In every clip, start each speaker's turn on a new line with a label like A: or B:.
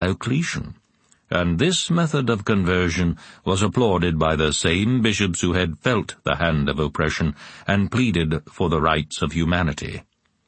A: Diocletian, and this method of conversion was applauded by the same bishops who had felt the hand of oppression and pleaded for the rights of humanity.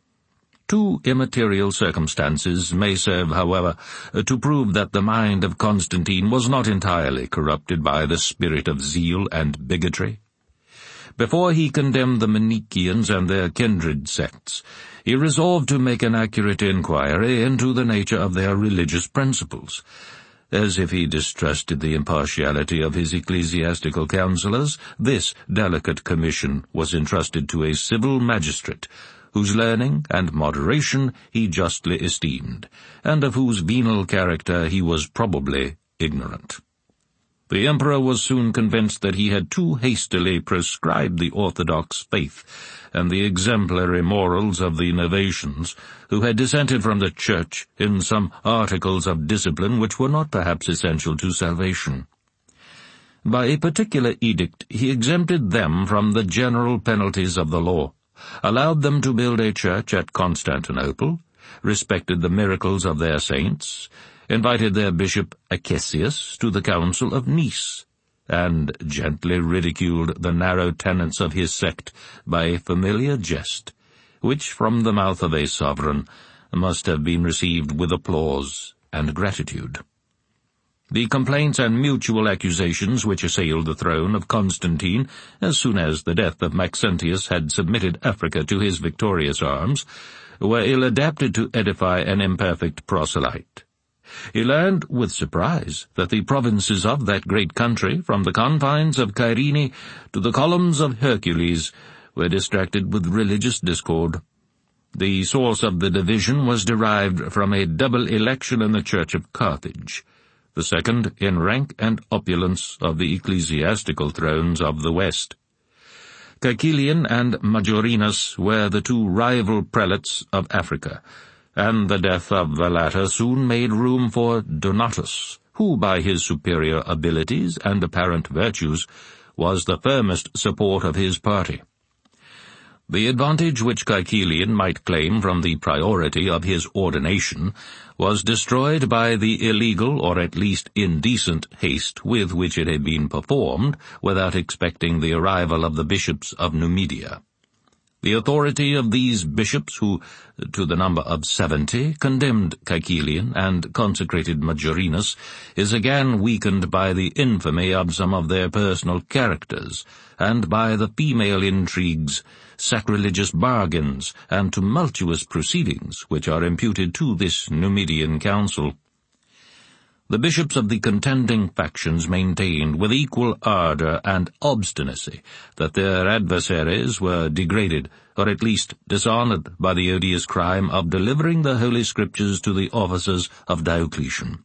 A: Two immaterial circumstances may serve, however, to prove that the mind of Constantine was not entirely corrupted by the spirit of zeal and bigotry. Before he condemned the Manichaeans and their kindred sects, he resolved to make an accurate inquiry into the nature of their religious principles. As if he distrusted the impartiality of his ecclesiastical councillors, this delicate commission was entrusted to a civil magistrate, whose learning and moderation he justly esteemed, and of whose venal character he was probably ignorant. The emperor was soon convinced that he had too hastily prescribed the orthodox faith and the exemplary morals of the Novatians, who had dissented from the Church in some articles of discipline which were not perhaps essential to salvation. By a particular edict he exempted them from the general penalties of the law, allowed them to build a church at Constantinople, respected the miracles of their saints, invited their bishop Acesius to the Council of Nice, and gently ridiculed the narrow tenets of his sect by a familiar jest, which from the mouth of a sovereign must have been received with applause and gratitude. The complaints and mutual accusations which assailed the throne of Constantine as soon as the death of Maxentius had submitted Africa to his victorious arms were ill-adapted to edify an imperfect proselyte. He learned with surprise that the provinces of that great country, from the confines of Cyrene to the columns of Hercules, were distracted with religious discord. The source of the division was derived from a double election in the Church of Carthage, the second in rank and opulence of the ecclesiastical thrones of the West. Caecilian and Majorinus were the two rival prelates of Africa, and the death of the latter soon made room for Donatus, who by his superior abilities and apparent virtues was the firmest support of his party. The advantage which Caecilian might claim from the priority of his ordination was destroyed by the illegal, or at least indecent, haste with which it had been performed, without expecting the arrival of the bishops of Numidia. The authority of these bishops, who, to the number of 70, condemned Caecilian and consecrated Majorinus, is again weakened by the infamy of some of their personal characters, and by the female intrigues, sacrilegious bargains, and tumultuous proceedings which are imputed to this Numidian council. The bishops of the contending factions maintained with equal ardor and obstinacy that their adversaries were degraded, or at least dishonored, by the odious crime of delivering the Holy Scriptures to the officers of Diocletian.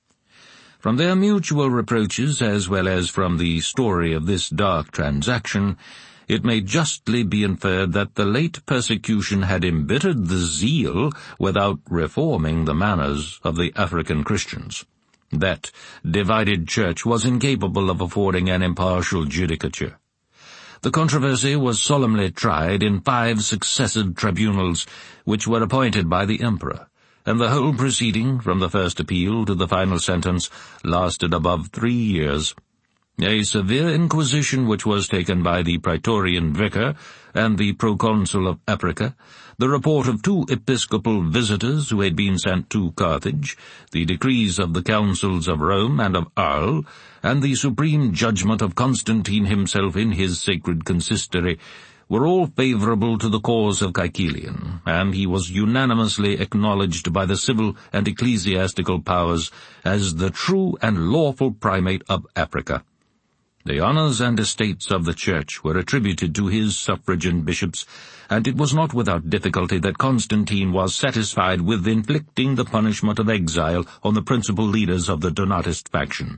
A: From their mutual reproaches, as well as from the story of this dark transaction, it may justly be inferred that the late persecution had embittered the zeal without reforming the manners of the African Christians. That divided church was incapable of affording an impartial judicature. The controversy was solemnly tried in 5 successive tribunals, which were appointed by the emperor, and the whole proceeding, from the first appeal to the final sentence, lasted above 3 years. A severe inquisition which was taken by the Praetorian vicar and the proconsul of Africa, the report of 2 episcopal visitors who had been sent to Carthage, the decrees of the councils of Rome and of Arles, and the supreme judgment of Constantine himself in his sacred consistory, were all favorable to the cause of Caecilian, and he was unanimously acknowledged by the civil and ecclesiastical powers as the true and lawful primate of Africa. The honors and estates of the Church were attributed to his suffragan bishops, and it was not without difficulty that Constantine was satisfied with inflicting the punishment of exile on the principal leaders of the Donatist faction.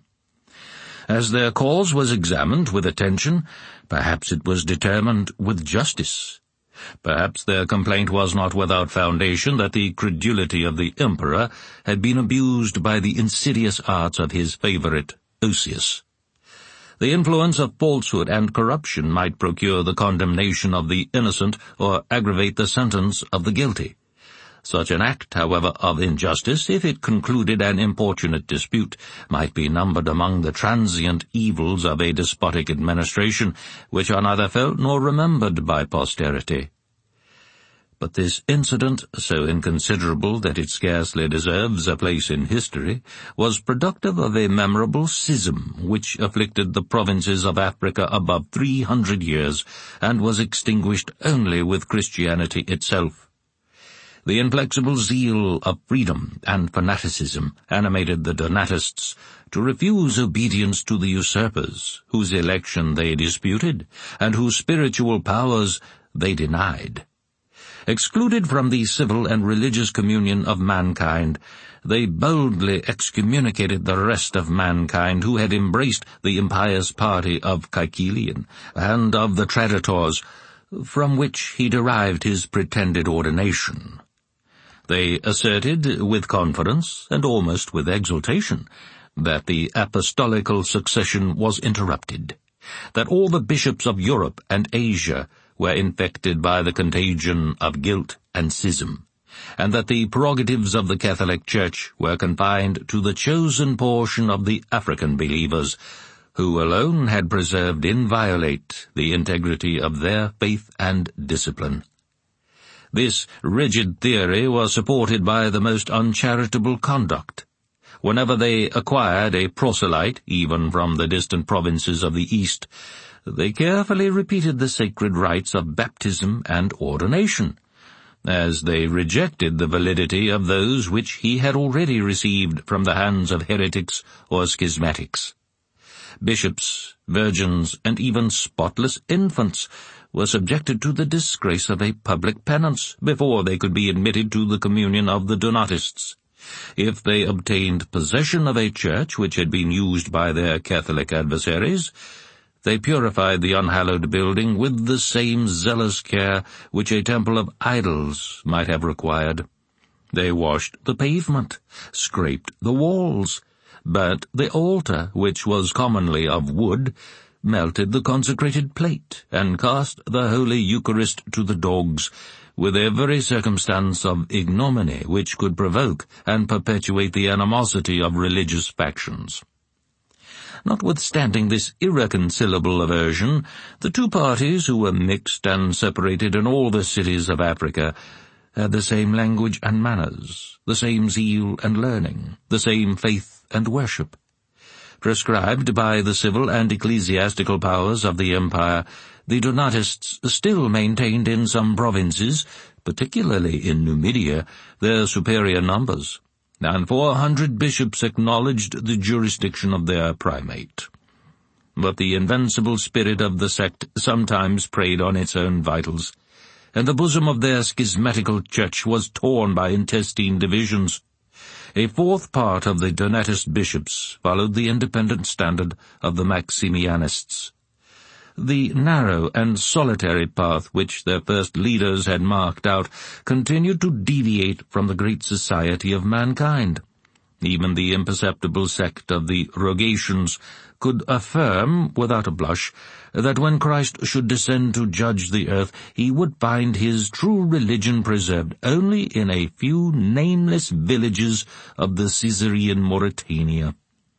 A: As their cause was examined with attention, perhaps it was determined with justice. Perhaps their complaint was not without foundation that the credulity of the emperor had been abused by the insidious arts of his favorite Osius. The influence of falsehood and corruption might procure the condemnation of the innocent or aggravate the sentence of the guilty. Such an act, however, of injustice, if it concluded an importunate dispute, might be numbered among the transient evils of a despotic administration, which are neither felt nor remembered by posterity. But this incident, so inconsiderable that it scarcely deserves a place in history, was productive of a memorable schism which afflicted the provinces of Africa above 300 years, and was extinguished only with Christianity itself. The inflexible zeal of freedom and fanaticism animated the Donatists to refuse obedience to the usurpers, whose election they disputed, and whose spiritual powers they denied. Excluded from the civil and religious communion of mankind, they boldly excommunicated the rest of mankind who had embraced the impious party of Caecilian and of the Traditors, from which he derived his pretended ordination. They asserted with confidence, and almost with exultation, that the apostolical succession was interrupted, that all the bishops of Europe and Asia were infected by the contagion of guilt and schism, and that the prerogatives of the Catholic Church were confined to the chosen portion of the African believers, who alone had preserved inviolate the integrity of their faith and discipline. This rigid theory was supported by the most uncharitable conduct. Whenever they acquired a proselyte, even from the distant provinces of the East, they carefully repeated the sacred rites of baptism and ordination, as they rejected the validity of those which he had already received from the hands of heretics or schismatics. Bishops, virgins, and even spotless infants were subjected to the disgrace of a public penance before they could be admitted to the communion of the Donatists. If they obtained possession of a church which had been used by their Catholic adversaries, they purified the unhallowed building with the same zealous care which a temple of idols might have required. They washed the pavement, scraped the walls, burnt the altar, which was commonly of wood, melted the consecrated plate, and cast the Holy Eucharist to the dogs, with every circumstance of ignominy which could provoke and perpetuate the animosity of religious factions. Notwithstanding this irreconcilable aversion, the two parties, who were mixed and separated in all the cities of Africa, had the same language and manners, the same zeal and learning, the same faith and worship. Prescribed by the civil and ecclesiastical powers of the empire, the Donatists still maintained in some provinces, particularly in Numidia, their superior numbers, and 400 bishops acknowledged the jurisdiction of their primate. But the invincible spirit of the sect sometimes preyed on its own vitals, and the bosom of their schismatical church was torn by intestine divisions. A fourth part of the Donatist bishops followed the independent standard of the Maximianists. The narrow and solitary path which their first leaders had marked out continued to deviate from the great society of mankind. Even the imperceptible sect of the Rogatians could affirm, without a blush, that when Christ should descend to judge the earth, he would find his true religion preserved only in a few nameless villages of the Caesarean Mauritania.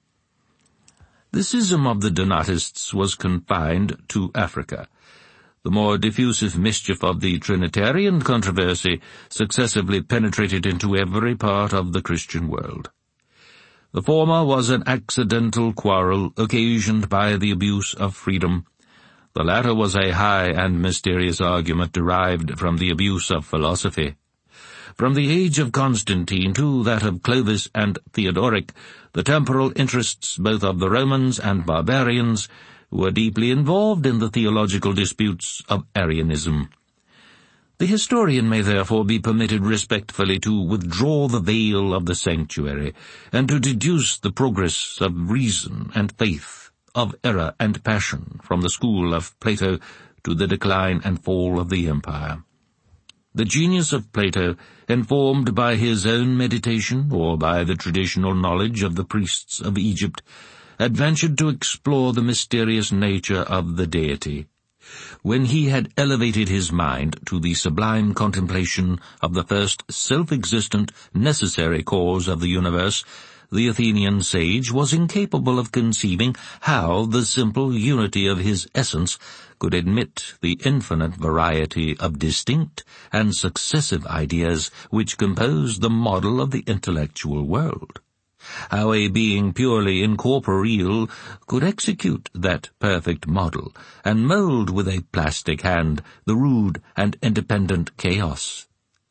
A: The schism of the Donatists was confined to Africa. The more diffusive mischief of the Trinitarian controversy successively penetrated into every part of the Christian world. The former was an accidental quarrel occasioned by the abuse of freedom. The latter was a high and mysterious argument derived from the abuse of philosophy. From the age of Constantine to that of Clovis and Theodoric, the temporal interests both of the Romans and barbarians were deeply involved in the theological disputes of Arianism. The historian may therefore be permitted respectfully to withdraw the veil of the sanctuary, and to deduce the progress of reason and faith, of error and passion, from the school of Plato to the decline and fall of the empire. The genius of Plato, informed by his own meditation or by the traditional knowledge of the priests of Egypt, had ventured to explore the mysterious nature of the deity. When he had elevated his mind to the sublime contemplation of the first self-existent, necessary cause of the universe, the Athenian sage was incapable of conceiving how the simple unity of his essence could admit the infinite variety of distinct and successive ideas which compose the model of the intellectual world. How a being purely incorporeal could execute that perfect model, and mould with a plastic hand the rude and independent chaos.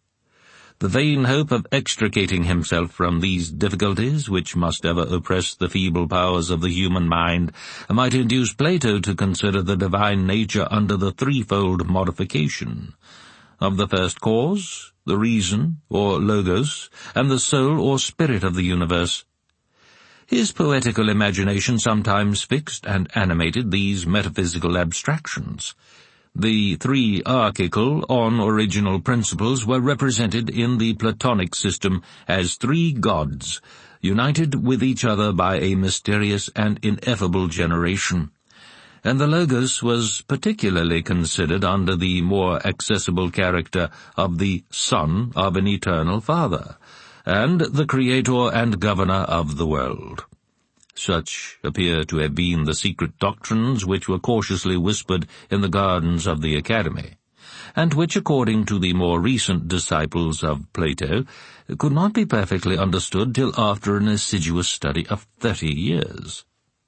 A: The vain hope of extricating himself from these difficulties, which must ever oppress the feeble powers of the human mind, might induce Plato to consider the divine nature under the threefold modification of the first cause, the reason, or logos, and the soul or spirit of the universe. His poetical imagination sometimes fixed and animated these metaphysical abstractions. The three archical, on-original principles were represented in the Platonic system as three gods, united with each other by a mysterious and ineffable generation, and the Logos was particularly considered under the more accessible character of the Son of an eternal Father, and the Creator and Governor of the world. Such appear to have been the secret doctrines which were cautiously whispered in the gardens of the Academy, and which, according to the more recent disciples of Plato, could not be perfectly understood till after an assiduous study of 30 years.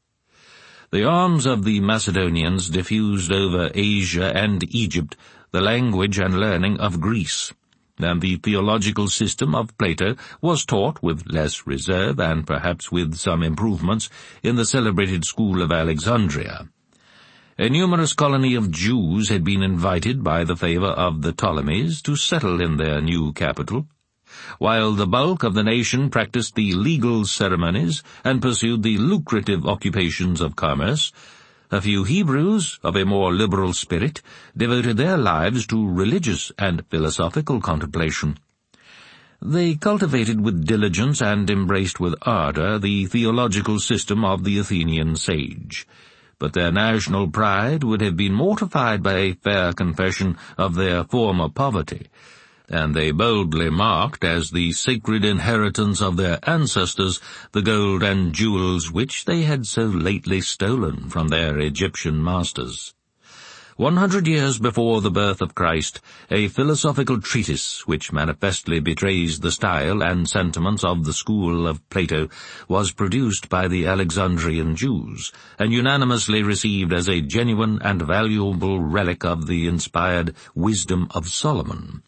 A: The arms of the Macedonians diffused over Asia and Egypt the language and learning of Greece, and the theological system of Plato was taught with less reserve and perhaps with some improvements in the celebrated school of Alexandria. A numerous colony of Jews had been invited by the favor of the Ptolemies to settle in their new capital, while the bulk of the nation practiced the legal ceremonies and pursued the lucrative occupations of commerce. A few Hebrews, of a more liberal spirit, devoted their lives to religious and philosophical contemplation. They cultivated with diligence and embraced with ardor the theological system of the Athenian sage, but their national pride would have been mortified by a fair confession of their former poverty, and they boldly marked as the sacred inheritance of their ancestors the gold and jewels which they had so lately stolen from their Egyptian masters. 100 years before the birth of Christ, a philosophical treatise which manifestly betrays the style and sentiments of the school of Plato was produced by the Alexandrian Jews, and unanimously received as a genuine and valuable relic of the inspired wisdom of Solomon.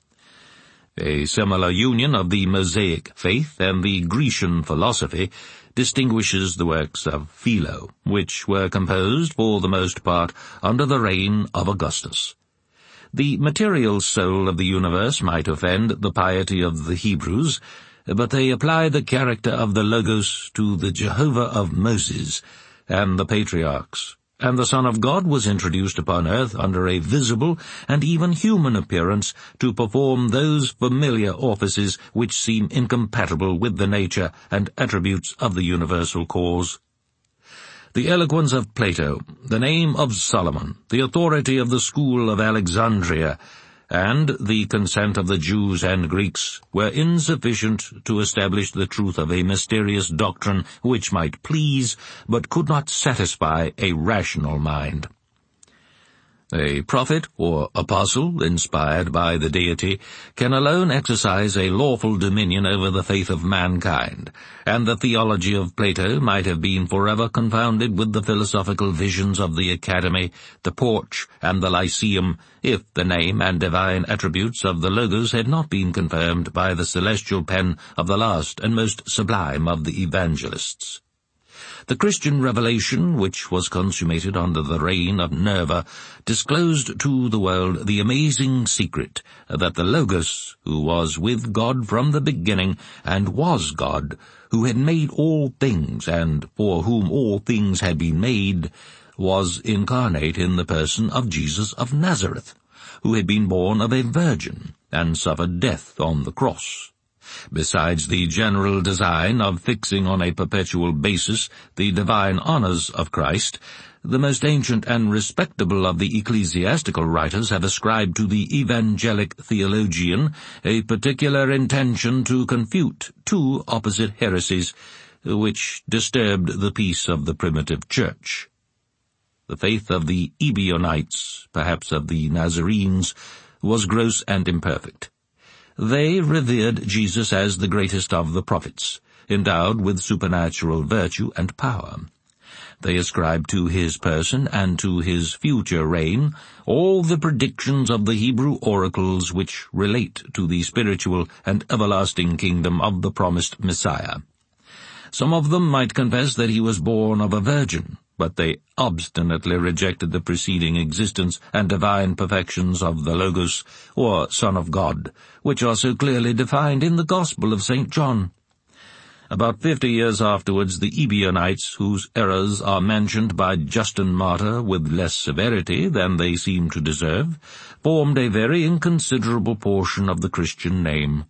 A: A similar union of the Mosaic faith and the Grecian philosophy distinguishes the works of Philo, which were composed for the most part under the reign of Augustus. The material soul of the universe might offend the piety of the Hebrews, but they apply the character of the Logos to the Jehovah of Moses and the patriarchs, and the Son of God was introduced upon earth under a visible and even human appearance to perform those familiar offices which seem incompatible with the nature and attributes of the universal cause. The eloquence of Plato, the name of Solomon, the authority of the school of Alexandria, and the consent of the Jews and Greeks were insufficient to establish the truth of a mysterious doctrine which might please, but could not satisfy a rational mind. A prophet or apostle, inspired by the deity, can alone exercise a lawful dominion over the faith of mankind, and the theology of Plato might have been forever confounded with the philosophical visions of the Academy, the Porch, and the Lyceum, if the name and divine attributes of the Logos had not been confirmed by the celestial pen of the last and most sublime of the evangelists. The Christian revelation, which was consummated under the reign of Nerva, disclosed to the world the amazing secret that the Logos, who was with God from the beginning, and was God, who had made all things, and for whom all things had been made, was incarnate in the person of Jesus of Nazareth, who had been born of a virgin, and suffered death on the cross, Besides the general design of fixing on a perpetual basis the divine honors of Christ, the most ancient and respectable of the ecclesiastical writers have ascribed to the evangelic theologian a particular intention to confute two opposite heresies, which disturbed the peace of the primitive church. The faith of the Ebionites, perhaps of the Nazarenes, was gross and imperfect. They revered Jesus as the greatest of the prophets, endowed with supernatural virtue and power. They ascribed to his person and to his future reign all the predictions of the Hebrew oracles which relate to the spiritual and everlasting kingdom of the promised Messiah. Some of them might confess that he was born of a virgin, but they obstinately rejected the preceding existence and divine perfections of the Logos, or Son of God, which are so clearly defined in the Gospel of St. John. About 50 years afterwards, the Ebionites, whose errors are mentioned by Justin Martyr with less severity than they seem to deserve, formed a very inconsiderable portion of the Christian name.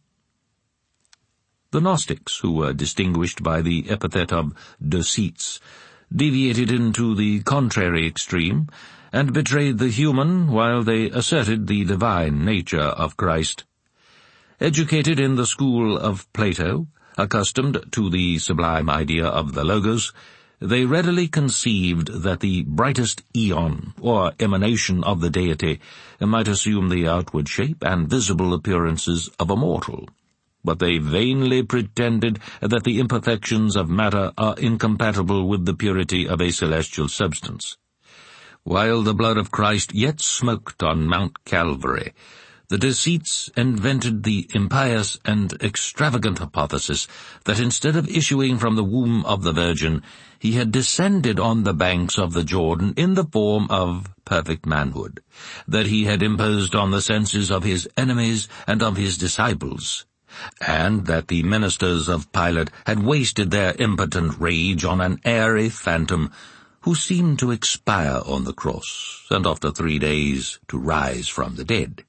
A: The Gnostics, who were distinguished by the epithet of Docetes, deviated into the contrary extreme, and betrayed the human while they asserted the divine nature of Christ. Educated in the school of Plato, accustomed to the sublime idea of the Logos, they readily conceived that the brightest aeon, or emanation of the deity, might assume the outward shape and visible appearances of a mortal. But they vainly pretended that the imperfections of matter are incompatible with the purity of a celestial substance. While the blood of Christ yet smoked on Mount Calvary, the Docetes invented the impious and extravagant hypothesis that instead of issuing from the womb of the Virgin, he had descended on the banks of the Jordan in the form of perfect manhood, that he had imposed on the senses of his enemies and of his disciples, and that the ministers of Pilate had wasted their impotent rage on an airy phantom who seemed to expire on the cross, and after 3 days to rise from the dead.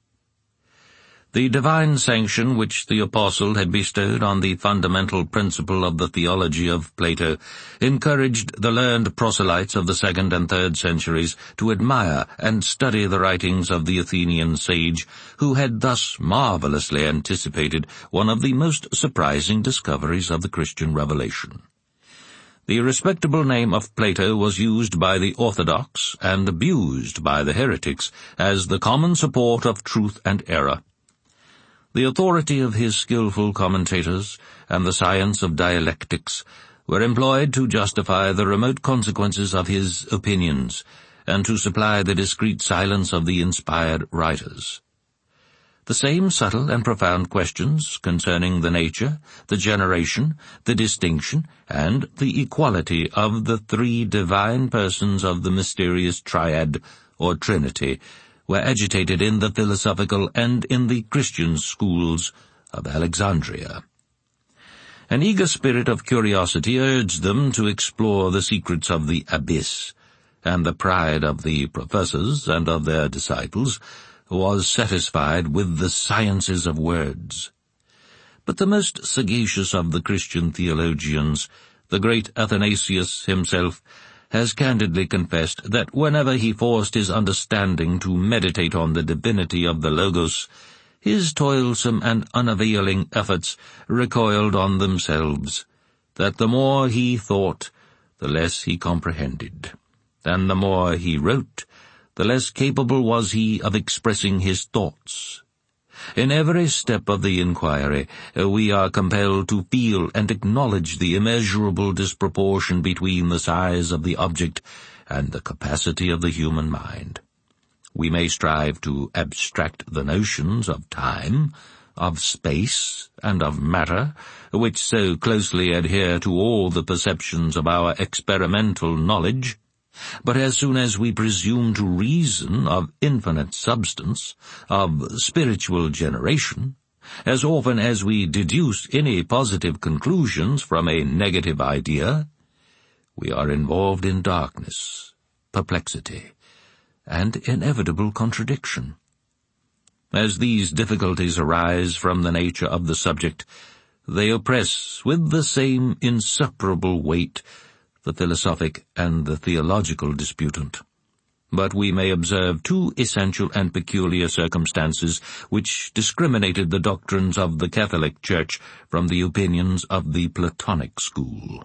A: The divine sanction which the apostle had bestowed on the fundamental principle of the theology of Plato encouraged the learned proselytes of the 2nd and 3rd centuries to admire and study the writings of the Athenian sage, who had thus marvelously anticipated one of the most surprising discoveries of the Christian revelation. The respectable name of Plato was used by the orthodox and abused by the heretics as the common support of truth and error. The authority of his skillful commentators and the science of dialectics were employed to justify the remote consequences of his opinions and to supply the discreet silence of the inspired writers. The same subtle and profound questions concerning the nature, the generation, the distinction, and the equality of the 3 divine persons of the mysterious triad, or Trinity, were agitated in the philosophical and in the Christian schools of Alexandria. An eager spirit of curiosity urged them to explore the secrets of the abyss, and the pride of the professors and of their disciples was satisfied with the sciences of words. But the most sagacious of the Christian theologians, the great Athanasius himself, has candidly confessed that whenever he forced his understanding to meditate on the divinity of the Logos, his toilsome and unavailing efforts recoiled on themselves, that the more he thought, the less he comprehended, and the more he wrote, the less capable was he of expressing his thoughts. In every step of the inquiry, we are compelled to feel and acknowledge the immeasurable disproportion between the size of the object and the capacity of the human mind. We may strive to abstract the notions of time, of space, and of matter, which so closely adhere to all the perceptions of our experimental knowledge, but as soon as we presume to reason of infinite substance, of spiritual generation, as often as we deduce any positive conclusions from a negative idea, we are involved in darkness, perplexity, and inevitable contradiction. As these difficulties arise from the nature of the subject, they oppress with the same insuperable weight the philosophic and the theological disputant. But we may observe two essential and peculiar circumstances which discriminated the doctrines of the Catholic Church from the opinions of the Platonic school.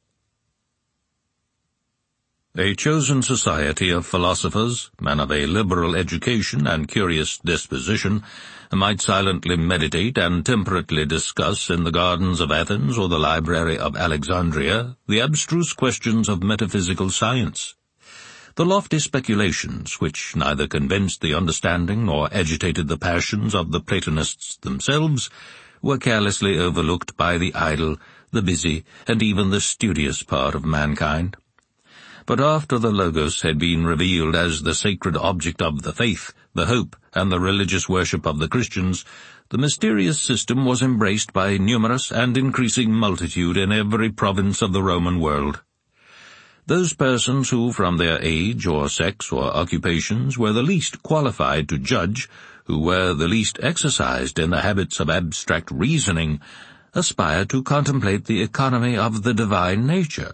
A: A chosen society of philosophers, men of a liberal education and curious disposition, might silently meditate and temperately discuss in the gardens of Athens or the library of Alexandria the abstruse questions of metaphysical science. The lofty speculations, which neither convinced the understanding nor agitated the passions of the Platonists themselves, were carelessly overlooked by the idle, the busy, and even the studious part of mankind. But after the Logos had been revealed as the sacred object of the faith, the hope, and the religious worship of the Christians, the mysterious system was embraced by a numerous and increasing multitude in every province of the Roman world. Those persons who, from their age or sex or occupations, were the least qualified to judge, who were the least exercised in the habits of abstract reasoning, aspired to contemplate the economy of the divine nature.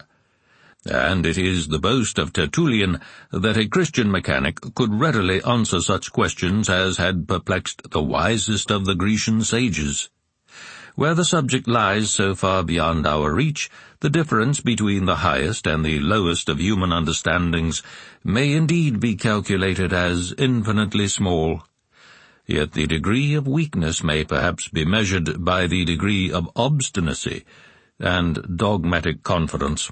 A: And it is the boast of Tertullian that a Christian mechanic could readily answer such questions as had perplexed the wisest of the Grecian sages. Where the subject lies so far beyond our reach, the difference between the highest and the lowest of human understandings may indeed be calculated as infinitely small. Yet the degree of weakness may perhaps be measured by the degree of obstinacy and dogmatic confidence.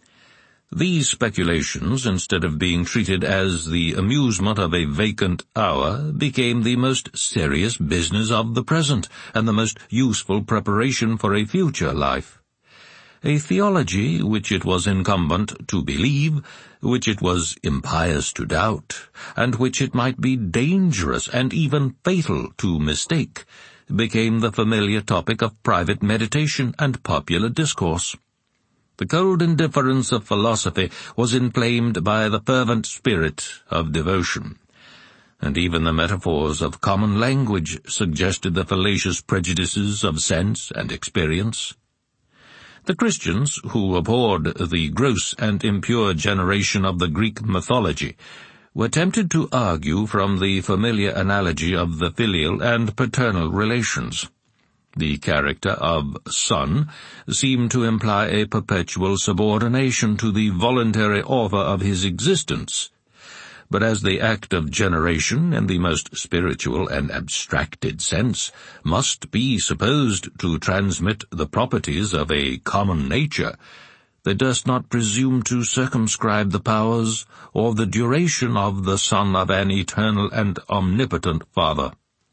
A: These speculations, instead of being treated as the amusement of a vacant hour, became the most serious business of the present, and the most useful preparation for a future life. A theology which it was incumbent to believe, which it was impious to doubt, and which it might be dangerous and even fatal to mistake, became the familiar topic of private meditation and popular discourse. The cold indifference of philosophy was inflamed by the fervent spirit of devotion, and even the metaphors of common language suggested the fallacious prejudices of sense and experience. The Christians, who abhorred the gross and impure generation of the Greek mythology, were tempted to argue from the familiar analogy of the filial and paternal relations. The character of son seemed to imply a perpetual subordination to the voluntary author of his existence, but as the act of generation, in the most spiritual and abstracted sense, must be supposed to transmit the properties of a common nature, they durst not presume to circumscribe the powers or the duration of the Son of an eternal and omnipotent Father.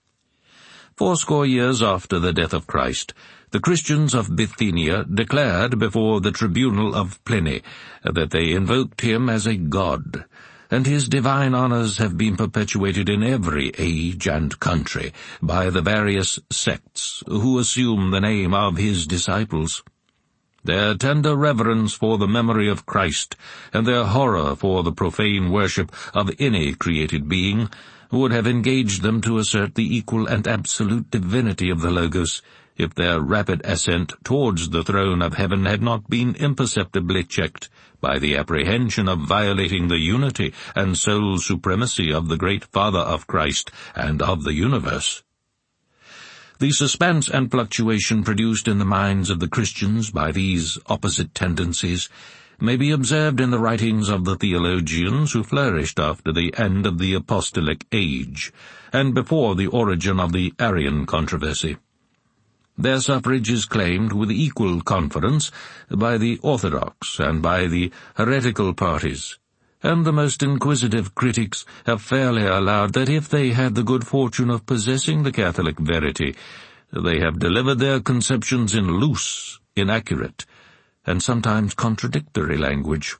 A: 80 years after the death of Christ, the Christians of Bithynia declared before the tribunal of Pliny that they invoked him as a god, and his divine honors have been perpetuated in every age and country by the various sects who assume the name of his disciples. Their tender reverence for the memory of Christ, and their horror for the profane worship of any created being, would have engaged them to assert the equal and absolute divinity of the Logos, if their rapid ascent towards the throne of heaven had not been imperceptibly checked by the apprehension of violating the unity and sole supremacy of the great Father of Christ and of the universe. The suspense and fluctuation produced in the minds of the Christians by these opposite tendencies may be observed in the writings of the theologians who flourished after the end of the apostolic age, and before the origin of the Arian controversy. Their suffrage is claimed with equal confidence by the orthodox and by the heretical parties, and the most inquisitive critics have fairly allowed that if they had the good fortune of possessing the Catholic verity, they have delivered their conceptions in loose, inaccurate, and sometimes contradictory language.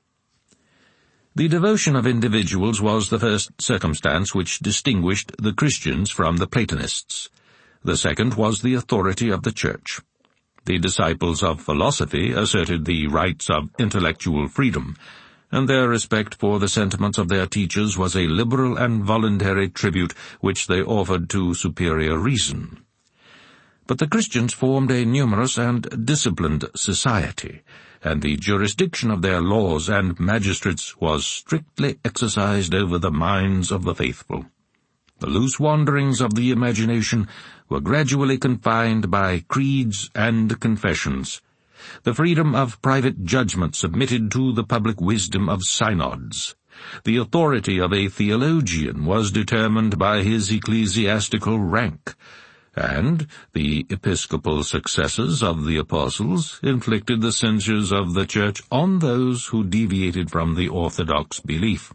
A: The devotion of individuals was the first circumstance which distinguished the Christians from the Platonists. The second was the authority of the Church. The disciples of philosophy asserted the rights of intellectual freedom, and their respect for the sentiments of their teachers was a liberal and voluntary tribute which they offered to superior reason. But the Christians formed a numerous and disciplined society, and the jurisdiction of their laws and magistrates was strictly exercised over the minds of the faithful. The loose wanderings of the imagination were gradually confined by creeds and confessions. The freedom of private judgment submitted to the public wisdom of synods. The authority of a theologian was determined by his ecclesiastical rank, and the episcopal successors of the apostles inflicted the censures of the Church on those who deviated from the orthodox belief.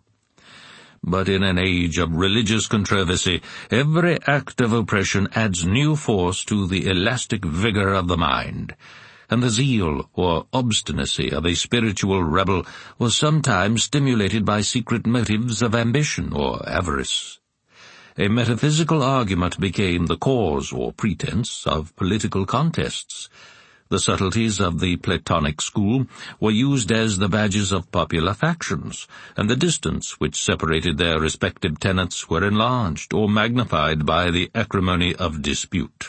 A: But in an age of religious controversy, every act of oppression adds new force to the elastic vigor of the mind, and the zeal or obstinacy of a spiritual rebel was sometimes stimulated by secret motives of ambition or avarice. A metaphysical argument became the cause or pretense of political contests. The subtleties of the Platonic school were used as the badges of popular factions, and the distance which separated their respective tenets were enlarged or magnified by the acrimony of dispute.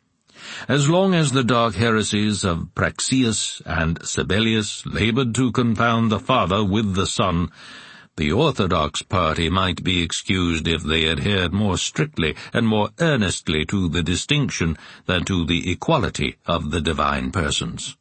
A: As long as the dark heresies of Praxeas and Sabellius labored to confound the Father with the Son, the orthodox party might be excused if they adhered more strictly and more earnestly to the distinction than to the equality of the divine persons.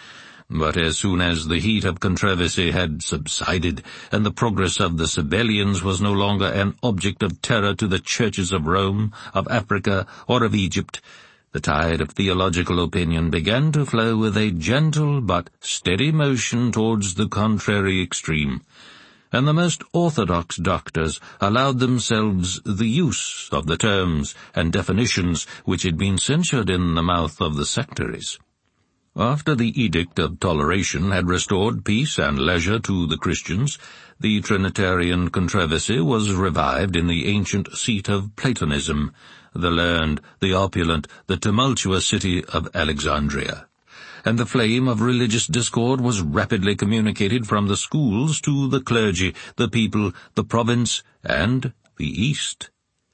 A: But as soon as the heat of controversy had subsided, and the progress of the Sabellians was no longer an object of terror to the churches of Rome, of Africa, or of Egypt, the tide of theological opinion began to flow with a gentle but steady motion towards the contrary extreme, and the most orthodox doctors allowed themselves the use of the terms and definitions which had been censured in the mouth of the sectaries. After the Edict of Toleration had restored peace and leisure to the Christians, the Trinitarian controversy was revived in the ancient seat of Platonism, the learned, the opulent, the tumultuous city of Alexandria, and the flame of religious discord was rapidly communicated from the schools to the clergy, the people, the province, and the East.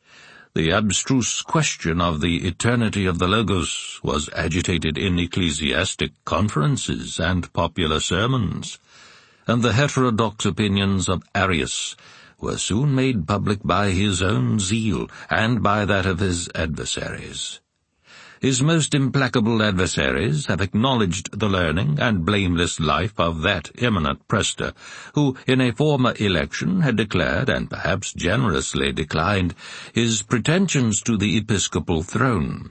A: The abstruse question of the eternity of the Logos was agitated in ecclesiastic conferences and popular sermons, and the heterodox opinions of Arius were soon made public by his own zeal and by that of his adversaries. His most implacable adversaries have acknowledged the learning and blameless life of that eminent prester, who in a former election had declared, and perhaps generously declined, his pretensions to the episcopal throne.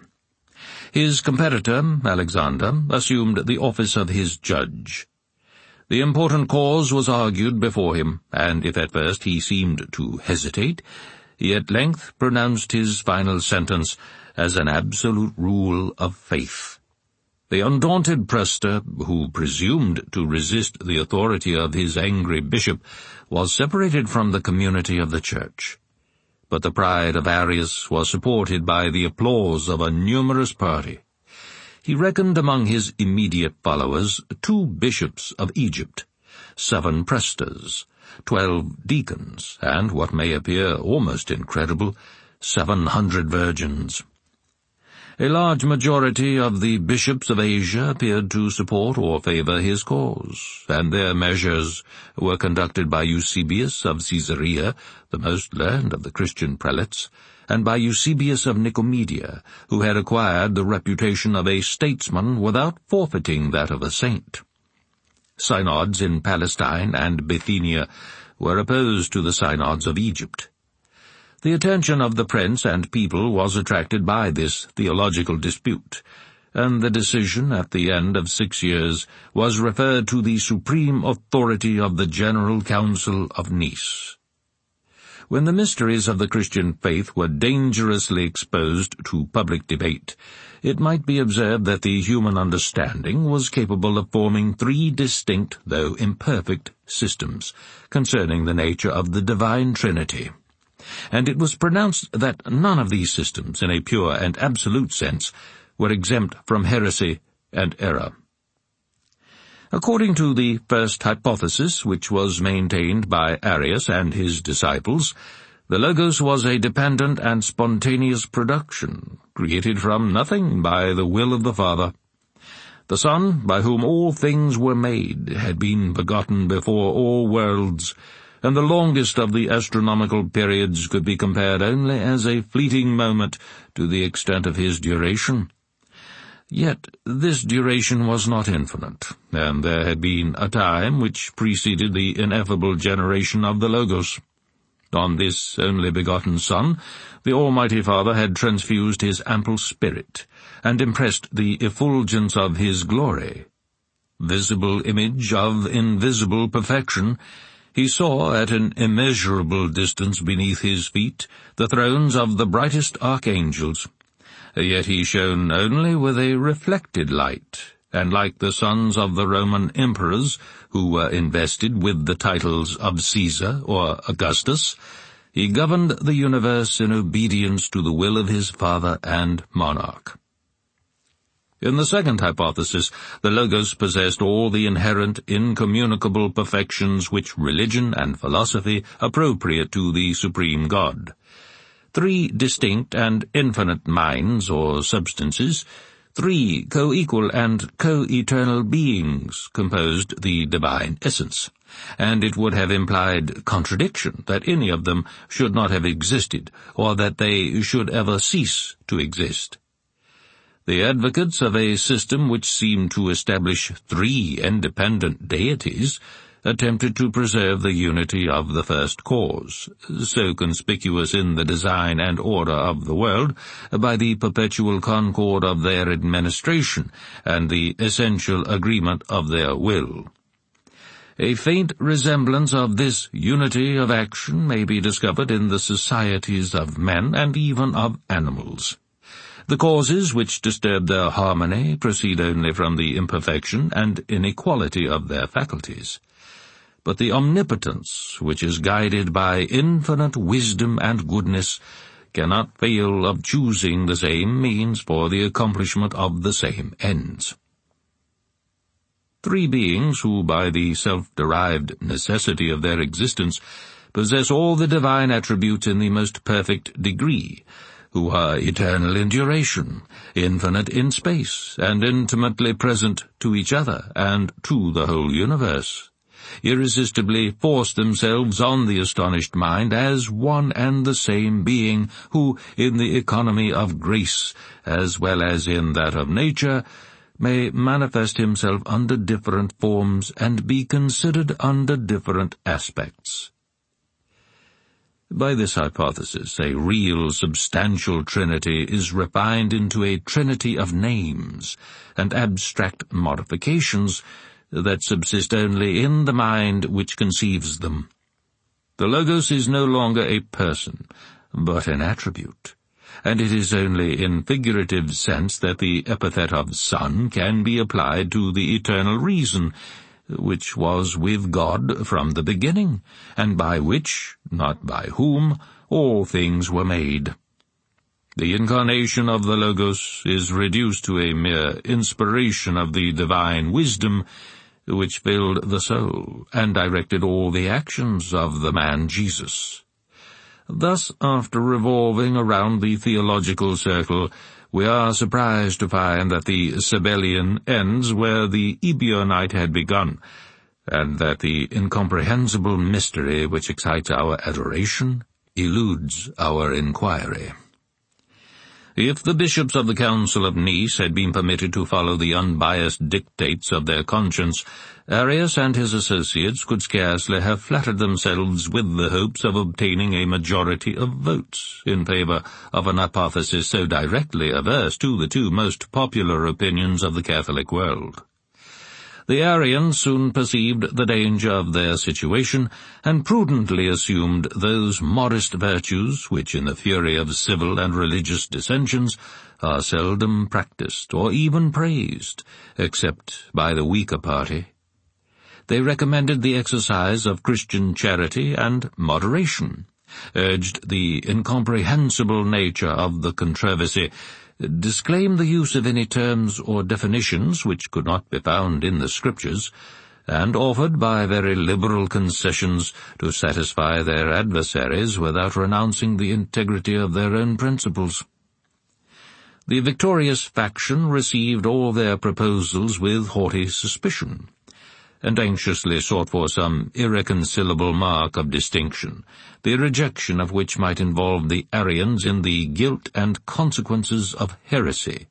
A: His competitor, Alexander, assumed the office of his judge. The important cause was argued before him, and if at first he seemed to hesitate, he at length pronounced his final sentence as an absolute rule of faith. The undaunted prester, who presumed to resist the authority of his angry bishop, was separated from the community of the Church. But the pride of Arius was supported by the applause of a numerous party. He reckoned among his immediate followers 2 bishops of Egypt, 7 presters, 12 deacons, and, what may appear almost incredible, 700 virgins. A large majority of the bishops of Asia appeared to support or favor his cause, and their measures were conducted by Eusebius of Caesarea, the most learned of the Christian prelates, and by Eusebius of Nicomedia, who had acquired the reputation of a statesman without forfeiting that of a saint. Synods in Palestine and Bithynia were opposed to the synods of Egypt. The attention of the prince and people was attracted by this theological dispute, and the decision at the end of 6 years was referred to the supreme authority of the General Council of Nice. When the mysteries of the Christian faith were dangerously exposed to public debate, it might be observed that the human understanding was capable of forming 3 distinct, though imperfect, systems concerning the nature of the divine Trinity, and it was pronounced that none of these systems, in a pure and absolute sense, were exempt from heresy and error. According to the first hypothesis, which was maintained by Arius and his disciples, The Logos was a dependent and spontaneous production, created from nothing by the will of the Father. The Son, by whom all things were made, had been begotten before all worlds, and the longest of the astronomical periods could be compared only as a fleeting moment to the extent of his duration. Yet this duration was not infinite, and there had been a time which preceded the ineffable generation of the Logos. On this only begotten Son, the Almighty Father had transfused his ample spirit, and impressed the effulgence of his glory. Visible image of invisible perfection, he saw at an immeasurable distance beneath his feet the thrones of the brightest archangels. Yet he shone only with a reflected light, and like the sons of the Roman emperors, who were invested with the titles of Caesar or Augustus, he governed the universe in obedience to the will of his Father and monarch. In the second hypothesis, the Logos possessed all the inherent, incommunicable perfections which religion and philosophy appropriate to the supreme God. Three distinct and infinite minds or substances, three co-equal and co-eternal beings composed the divine essence, and it would have implied contradiction that any of them should not have existed, or that they should ever cease to exist. The advocates of a system which seemed to establish three independent deities attempted to preserve the unity of the first cause, so conspicuous in the design and order of the world, by the perpetual concord of their administration and the essential agreement of their will. A faint resemblance of this unity of action may be discovered in the societies of men and even of animals. The causes which disturb their harmony proceed only from the imperfection and inequality of their faculties. But the omnipotence, which is guided by infinite wisdom and goodness, cannot fail of choosing the same means for the accomplishment of the same ends. Three beings who, by the self-derived necessity of their existence, possess all the divine attributes in the most perfect degree, who are eternal in duration, infinite in space, and intimately present to each other and to the whole universe, irresistibly force themselves on the astonished mind as one and the same being who, in the economy of grace as well as in that of nature, may manifest himself under different forms and be considered under different aspects. By this hypothesis, a real substantial trinity is refined into a trinity of names and abstract modifications that subsist only in the mind which conceives them. The Logos is no longer a person, but an attribute, and it is only in figurative sense that the epithet of Son can be applied to the eternal reason, which was with God from the beginning, and by which, not by whom, all things were made. The incarnation of the Logos is reduced to a mere inspiration of the divine wisdom, which filled the soul and directed all the actions of the man Jesus. Thus, after revolving around the theological circle, we are surprised to find that the Sabellian ends where the Ebionite had begun, and that the incomprehensible mystery which excites our adoration eludes our inquiry. If the bishops of the Council of Nice had been permitted to follow the unbiased dictates of their conscience, Arius and his associates could scarcely have flattered themselves with the hopes of obtaining a majority of votes in favor of an hypothesis so directly averse to the two most popular opinions of the Catholic world. The Arians soon perceived the danger of their situation, and prudently assumed those modest virtues which, in the fury of civil and religious dissensions, are seldom practiced or even praised, except by the weaker party. They recommended the exercise of Christian charity and moderation, urged the incomprehensible nature of the controversy, disclaimed the use of any terms or definitions which could not be found in the Scriptures, and offered by very liberal concessions to satisfy their adversaries without renouncing the integrity of their own principles. The victorious faction received all their proposals with haughty suspicion, and anxiously sought for some irreconcilable mark of distinction, the rejection of which might involve the Arians in the guilt and consequences of heresy.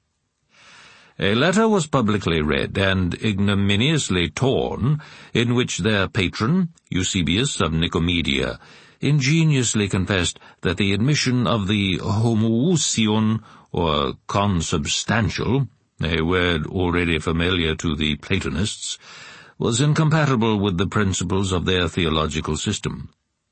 A: A letter was publicly read and ignominiously torn, in which their patron, Eusebius of Nicomedia, ingeniously confessed that the admission of the homoousion, or consubstantial, a word already familiar to the Platonists, was incompatible with the principles of their theological system.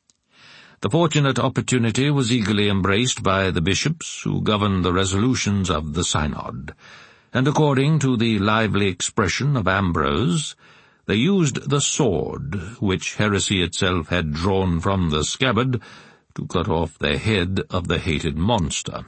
A: The fortunate opportunity was eagerly embraced by the bishops who governed the resolutions of the synod, and according to the lively expression of Ambrose, they used the sword, which heresy itself had drawn from the scabbard, to cut off the head of the hated monster.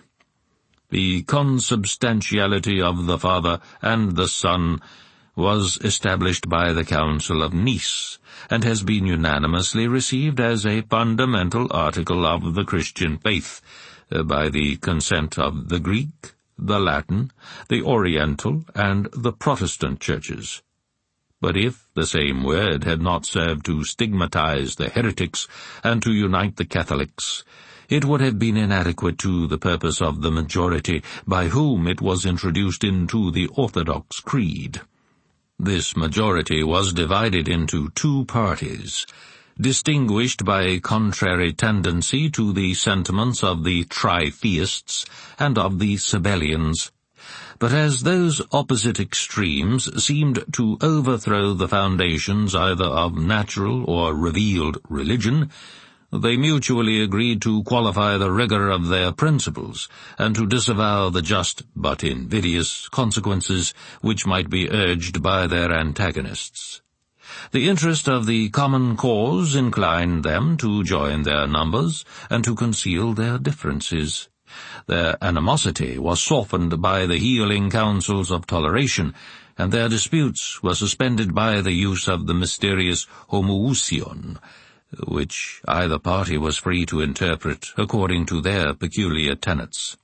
A: The consubstantiality of the Father and the Son was established by the Council of Nice, and has been unanimously received as a fundamental article of the Christian faith, by the consent of the Greek, the Latin, the Oriental, and the Protestant churches. But if the same word had not served to stigmatize the heretics and to unite the Catholics, it would have been inadequate to the purpose of the majority by whom it was introduced into the Orthodox Creed. This majority was divided into two parties, distinguished by a contrary tendency to the sentiments of the Tritheists and of the Sabellians. But as those opposite extremes seemed to overthrow the foundations either of natural or revealed religion, they mutually agreed to qualify the rigor of their principles, and to disavow the just but invidious consequences which might be urged by their antagonists. The interest of the common cause inclined them to join their numbers and to conceal their differences. Their animosity was softened by the healing counsels of toleration, and their disputes were suspended by the use of the mysterious homoousion, which either party was free to interpret according to their peculiar tenets.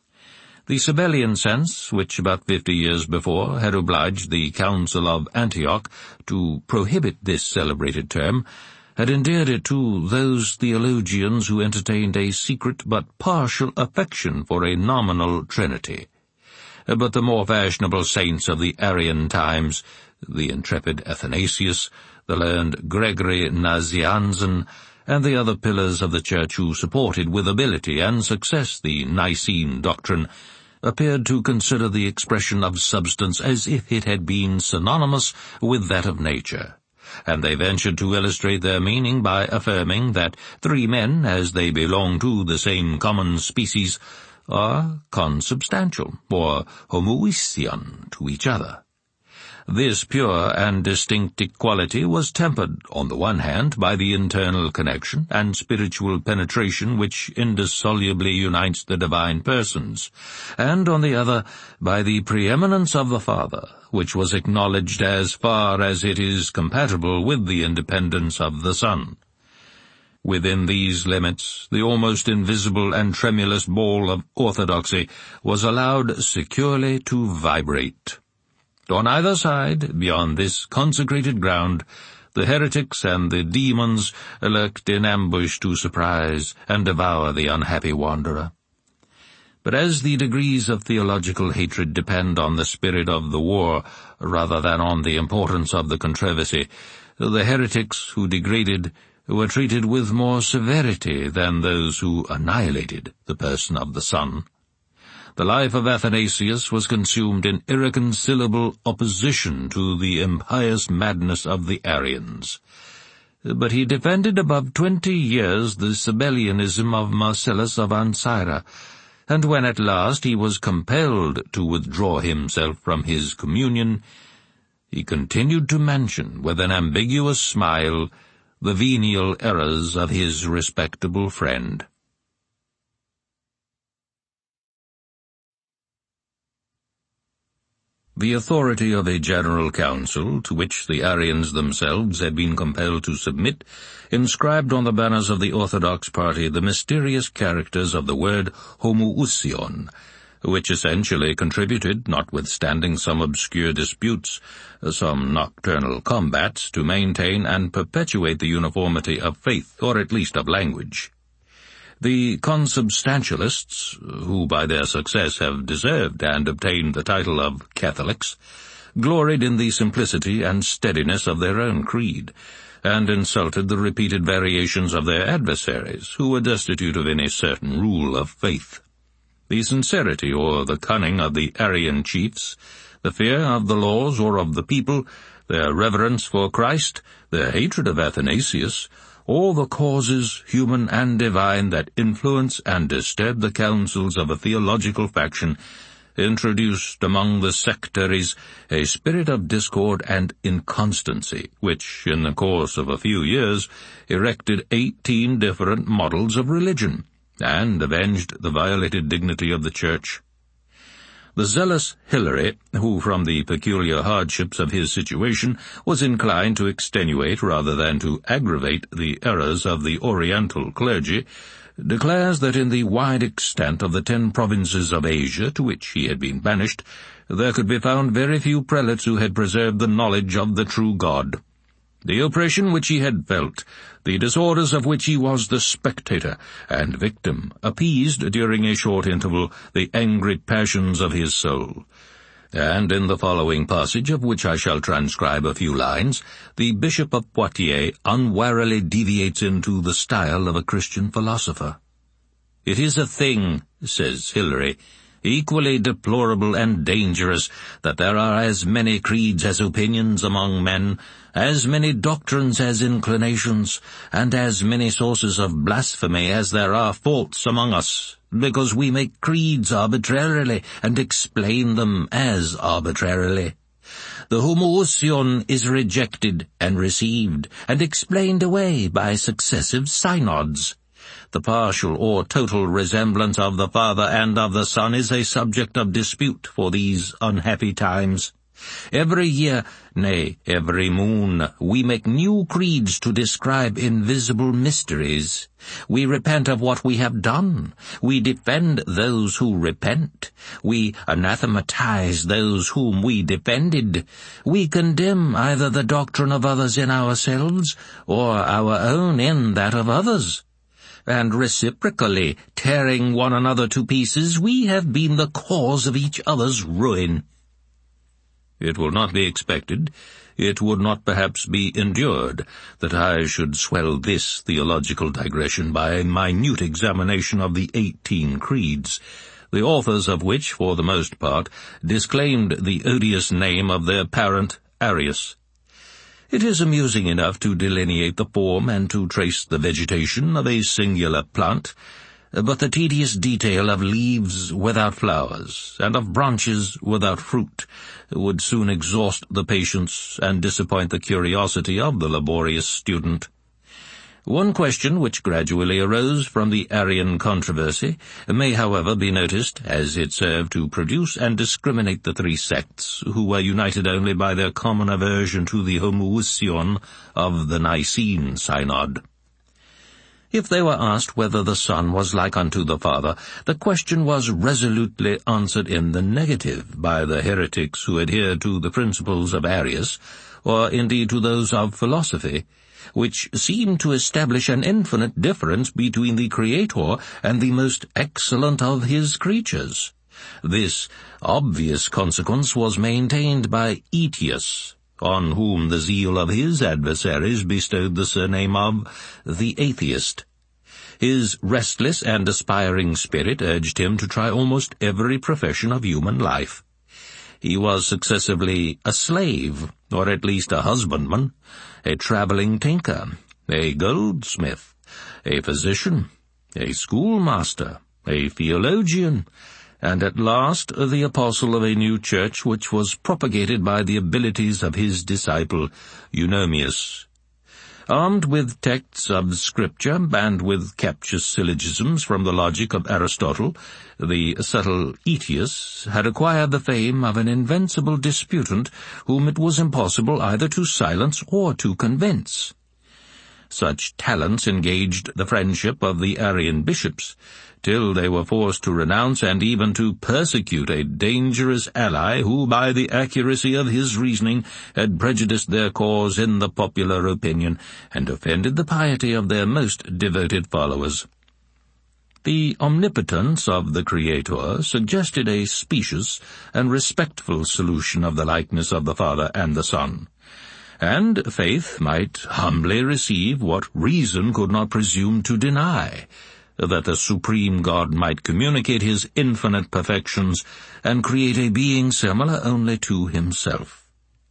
A: The Sabellian sense, which about 50 years before had obliged the Council of Antioch to prohibit this celebrated term, had endeared it to those theologians who entertained a secret but partial affection for a nominal Trinity. But the more fashionable saints of the Arian times, the intrepid Athanasius, the learned Gregory Nazianzen, and the other pillars of the Church who supported with ability and success the Nicene doctrine, appeared to consider the expression of substance as if it had been synonymous with that of nature, and they ventured to illustrate their meaning by affirming that three men, as they belong to the same common species, are consubstantial, or homoousion, to each other. This pure and distinct equality was tempered, on the one hand, by the internal connection and spiritual penetration which indissolubly unites the divine persons, and on the other, by the preeminence of the Father, which was acknowledged as far as it is compatible with the independence of the Son. Within these limits, the almost invisible and tremulous ball of orthodoxy was allowed securely to vibrate. On either side, beyond this consecrated ground, the heretics and the demons lurked in ambush to surprise and devour the unhappy wanderer. But as the degrees of theological hatred depend on the spirit of the war rather than on the importance of the controversy, the heretics who degraded were treated with more severity than those who annihilated the person of the Son. The life of Athanasius was consumed in irreconcilable opposition to the impious madness of the Arians. But he defended above 20 years the Sabellianism of Marcellus of Ancyra, and when at last he was compelled to withdraw himself from his communion, he continued to mention with an ambiguous smile the venial errors of his respectable friend. The authority of a general council, to which the Arians themselves had been compelled to submit, inscribed on the banners of the Orthodox party the mysterious characters of the word homoousion, which essentially contributed, notwithstanding some obscure disputes, some nocturnal combats, to maintain and perpetuate the uniformity of faith, or at least of language. The consubstantialists, who by their success have deserved and obtained the title of Catholics, gloried in the simplicity and steadiness of their own creed, and insulted the repeated variations of their adversaries, who were destitute of any certain rule of faith. The sincerity or the cunning of the Arian chiefs, the fear of the laws or of the people, their reverence for Christ, their hatred of Athanasius, all the causes, human and divine, that influence and disturb the councils of a theological faction, introduced among the sectaries a spirit of discord and inconstancy, which, in the course of a few years, erected 18 different models of religion, and avenged the violated dignity of the Church. The zealous Hilary, who from the peculiar hardships of his situation was inclined to extenuate rather than to aggravate the errors of the Oriental clergy, declares that in the wide extent of the 10 provinces of Asia to which he had been banished, there could be found very few prelates who had preserved the knowledge of the true God. The oppression which he had felt, the disorders of which he was the spectator and victim, appeased during a short interval the angry passions of his soul. And in the following passage, of which I shall transcribe a few lines, the Bishop of Poitiers unwarily deviates into the style of a Christian philosopher. "It is a thing," says Hilary, "equally deplorable and dangerous that there are as many creeds as opinions among men, as many doctrines as inclinations, and as many sources of blasphemy as there are faults among us, because we make creeds arbitrarily and explain them as arbitrarily. The homoousion is rejected and received and explained away by successive synods. The partial or total resemblance of the Father and of the Son is a subject of dispute for these unhappy times. Every year, nay, every moon, we make new creeds to describe invisible mysteries. We repent of what we have done. We defend those who repent. We anathematize those whom we defended. We condemn either the doctrine of others in ourselves, or our own in that of others. And reciprocally, tearing one another to pieces, we have been the cause of each other's ruin." It will not be expected, it would not perhaps be endured, that I should swell this theological digression by a minute examination of the 18 creeds, the authors of which, for the most part, disclaimed the odious name of their parent, Arius. It is amusing enough to delineate the form and to trace the vegetation of a singular plant, but the tedious detail of leaves without flowers, and of branches without fruit, would soon exhaust the patience and disappoint the curiosity of the laborious student. One question which gradually arose from the Arian controversy may, however, be noticed, as it served to produce and discriminate the 3 sects, who were united only by their common aversion to the homoousion of the Nicene Synod. If they were asked whether the Son was like unto the Father, the question was resolutely answered in the negative by the heretics who adhered to the principles of Arius, or indeed to those of philosophy, which seemed to establish an infinite difference between the Creator and the most excellent of his creatures. This obvious consequence was maintained by Aetius, on whom the zeal of his adversaries bestowed the surname of the Atheist. His restless and aspiring spirit urged him to try almost every profession of human life. He was successively a slave, or at least a husbandman, a travelling tinker, a goldsmith, a physician, a schoolmaster, a theologian, and at last the apostle of a new church which was propagated by the abilities of his disciple Eunomius. Armed with texts of Scripture and with captious syllogisms from the logic of Aristotle, the subtle Aetius had acquired the fame of an invincible disputant whom it was impossible either to silence or to convince. Such talents engaged the friendship of the Arian bishops, till they were forced to renounce and even to persecute a dangerous ally who, by the accuracy of his reasoning, had prejudiced their cause in the popular opinion, and offended the piety of their most devoted followers. The omnipotence of the Creator suggested a specious and respectful solution of the likeness of the Father and the Son, and faith might humbly receive what reason could not presume to deny, that the supreme God might communicate his infinite perfections and create a being similar only to himself.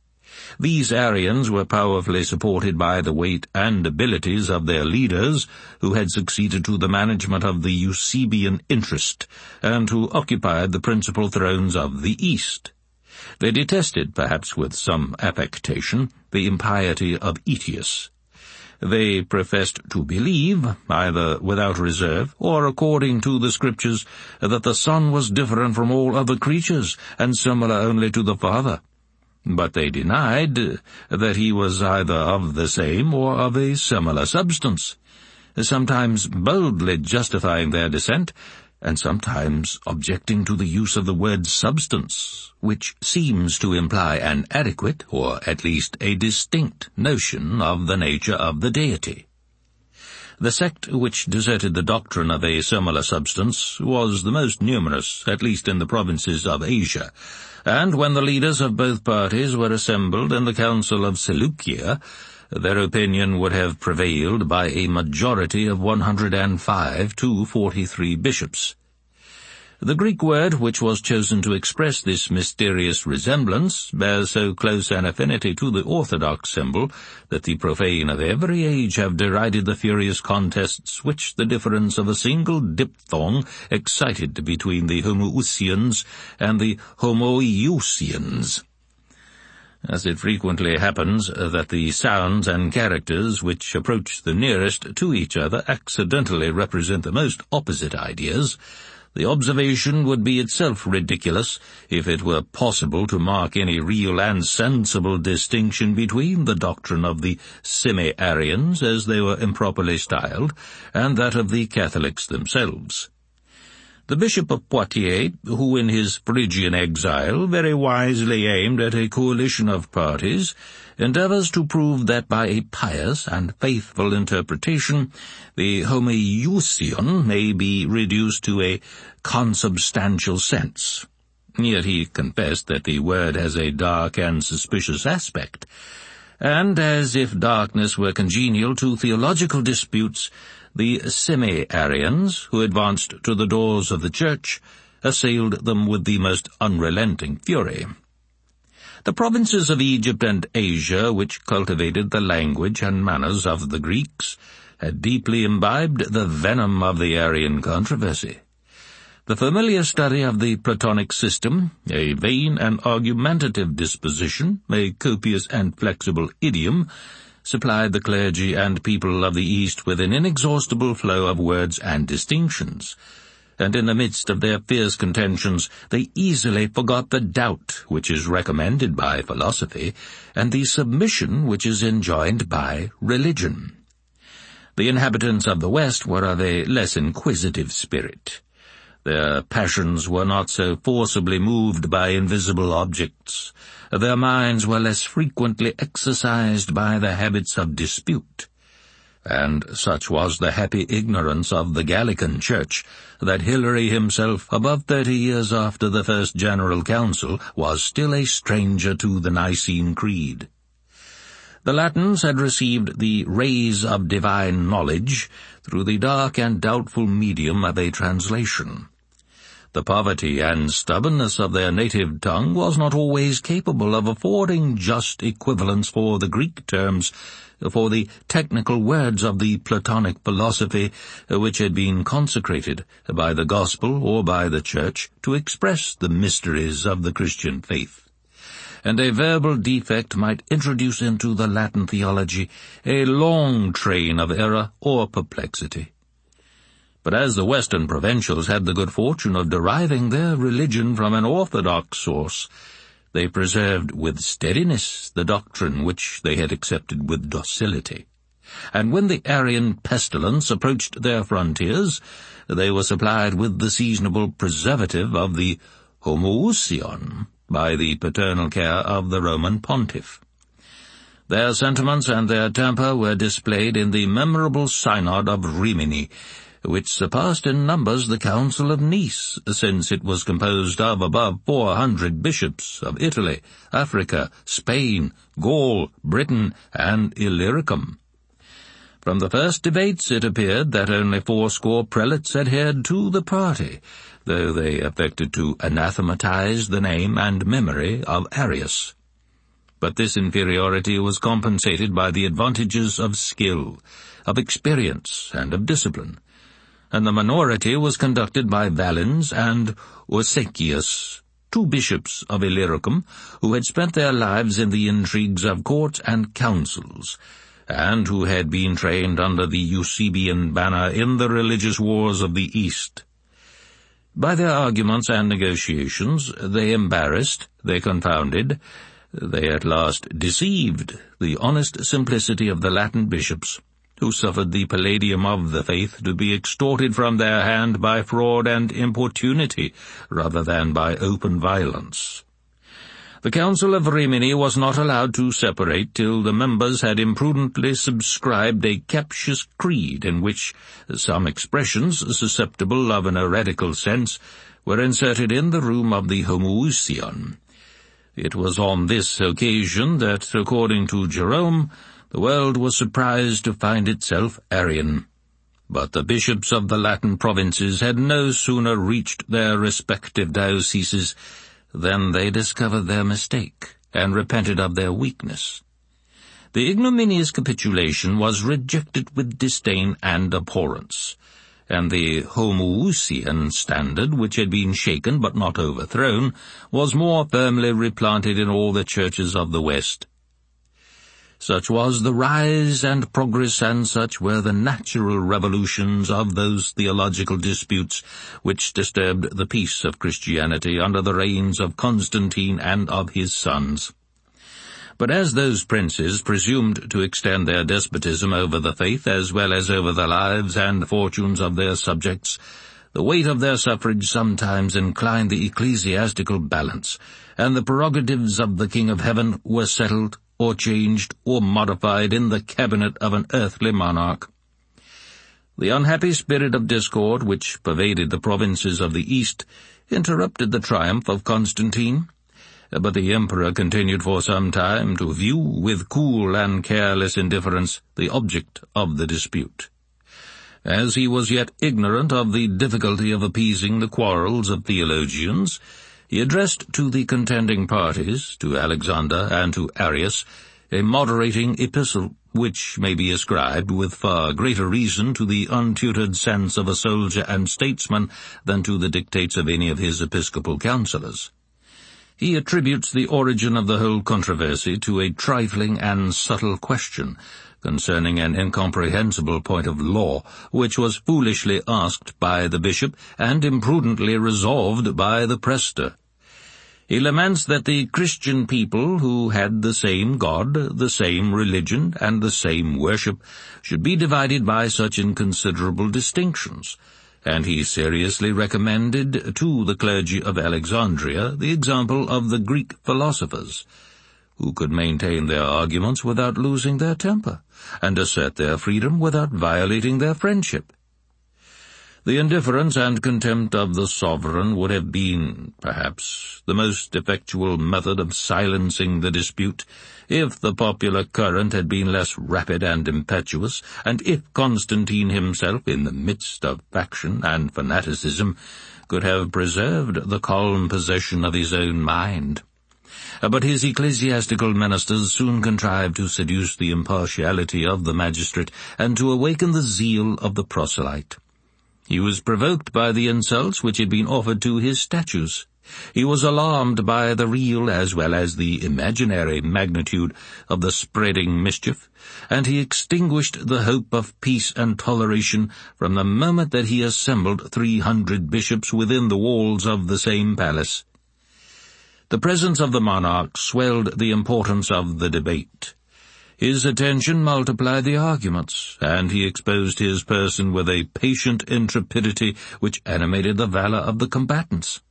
A: These Arians were powerfully supported by the weight and abilities of their leaders, who had succeeded to the management of the Eusebian interest, and who occupied the principal thrones of the East. They detested, perhaps with some affectation, the impiety of Aetius. They professed to believe, either without reserve or according to the Scriptures, that the Son was different from all other creatures and similar only to the Father. But they denied that he was either of the same or of a similar substance, sometimes boldly justifying their dissent, and sometimes objecting to the use of the word substance, which seems to imply an adequate, or at least a distinct, notion of the nature of the deity. The sect which deserted the doctrine of a similar substance was the most numerous, at least in the provinces of Asia, and when the leaders of both parties were assembled in the Council of Seleucia, their opinion would have prevailed by a majority of 105 to 43 bishops. The Greek word which was chosen to express this mysterious resemblance bears so close an affinity to the orthodox symbol that the profane of every age have derided the furious contests which the difference of a single diphthong excited between the Homoousians and the Homoiousians. As it frequently happens that the sounds and characters which approach the nearest to each other accidentally represent the most opposite ideas, the observation would be itself ridiculous if it were possible to mark any real and sensible distinction between the doctrine of the Semi-Arians, as they were improperly styled, and that of the Catholics themselves. The Bishop of Poitiers, who in his Phrygian exile very wisely aimed at a coalition of parties, endeavors to prove that by a pious and faithful interpretation the homoiousion may be reduced to a consubstantial sense. Yet he confessed that the word has a dark and suspicious aspect, and as if darkness were congenial to theological disputes, the Semi-Arians, who advanced to the doors of the church, assailed them with the most unrelenting fury. The provinces of Egypt and Asia, which cultivated the language and manners of the Greeks, had deeply imbibed the venom of the Arian controversy. The familiar study of the Platonic system, a vain and argumentative disposition, a copious and flexible idiom, supplied the clergy and people of the East with an inexhaustible flow of words and distinctions, and in the midst of their fierce contentions they easily forgot the doubt which is recommended by philosophy, and the submission which is enjoined by religion. The inhabitants of the West were of a less inquisitive spirit. Their passions were not so forcibly moved by invisible objects. Their minds were less frequently exercised by the habits of dispute. And such was the happy ignorance of the Gallican Church that Hilary himself, above 30 years after the First General Council, was still a stranger to the Nicene Creed. The Latins had received the rays of divine knowledge through the dark and doubtful medium of a translation. The poverty and stubbornness of their native tongue was not always capable of affording just equivalents for the Greek terms, for the technical words of the Platonic philosophy which had been consecrated by the Gospel or by the Church to express the mysteries of the Christian faith. and a verbal defect might introduce into the Latin theology a long train of error or perplexity. But as the Western provincials had the good fortune of deriving their religion from an orthodox source, they preserved with steadiness the doctrine which they had accepted with docility. And when the Arian pestilence approached their frontiers, they were supplied with the seasonable preservative of the homoousion by the paternal care of the Roman pontiff. Their sentiments and their temper were displayed in the memorable Synod of Rimini, which surpassed in numbers the Council of Nice, since it was composed of above 400 bishops of Italy, Africa, Spain, Gaul, Britain, and Illyricum. From the first debates it appeared that only 80 prelates adhered to the party, though they affected to anathematize the name and memory of Arius. But this inferiority was compensated by the advantages of skill, of experience, and of discipline, and the minority was conducted by Valens and Ursacius, 2 bishops of Illyricum, who had spent their lives in the intrigues of courts and councils, and who had been trained under the Eusebian banner in the religious wars of the East. By their arguments and negotiations they embarrassed, they confounded, they at last deceived the honest simplicity of the Latin bishops, who suffered the palladium of the faith to be extorted from their hand by fraud and importunity, rather than by open violence. The Council of Rimini was not allowed to separate till the members had imprudently subscribed a captious creed in which some expressions susceptible of an heretical sense were inserted in the room of the homoousion. It was on this occasion that, according to Jerome, the world was surprised to find itself Arian. But the bishops of the Latin provinces had no sooner reached their respective dioceses than they discovered their mistake and repented of their weakness. The ignominious capitulation was rejected with disdain and abhorrence, and the homoousian standard, which had been shaken but not overthrown, was more firmly replanted in all the churches of the West. Such was the rise and progress, and such were the natural revolutions of those theological disputes which disturbed the peace of Christianity under the reigns of Constantine and of his sons. But as those princes presumed to extend their despotism over the faith as well as over the lives and fortunes of their subjects, the weight of their suffrage sometimes inclined the ecclesiastical balance, and the prerogatives of the King of Heaven were settled or changed or modified in the cabinet of an earthly monarch. The unhappy spirit of discord which pervaded the provinces of the East interrupted the triumph of Constantine, but the emperor continued for some time to view with cool and careless indifference the object of the dispute. As he was yet ignorant of the difficulty of appeasing the quarrels of theologians, he addressed to the contending parties, to Alexander and to Arius, a moderating epistle, which may be ascribed with far greater reason to the untutored sense of a soldier and statesman than to the dictates of any of his episcopal councillors. He attributes the origin of the whole controversy to a trifling and subtle question concerning an incomprehensible point of law, which was foolishly asked by the bishop and imprudently resolved by the prestor. He laments that the Christian people, who had the same God, the same religion, and the same worship, should be divided by such inconsiderable distinctions, and he seriously recommended to the clergy of Alexandria the example of the Greek philosophers, who could maintain their arguments without losing their temper, and assert their freedom without violating their friendship. The indifference and contempt of the sovereign would have been, perhaps, the most effectual method of silencing the dispute, if the popular current had been less rapid and impetuous, and if Constantine himself, in the midst of faction and fanaticism, could have preserved the calm possession of his own mind. But his ecclesiastical ministers soon contrived to seduce the impartiality of the magistrate and to awaken the zeal of the proselyte. He was provoked by the insults which had been offered to his statues, He was alarmed by the real as well as the imaginary magnitude of the spreading mischief, and he extinguished the hope of peace and toleration from the moment that he assembled 300 bishops within the walls of the same palace. The presence of the monarch swelled the importance of the debate. His attention multiplied the arguments, and he exposed his person with a patient intrepidity which animated the valor of the combatants.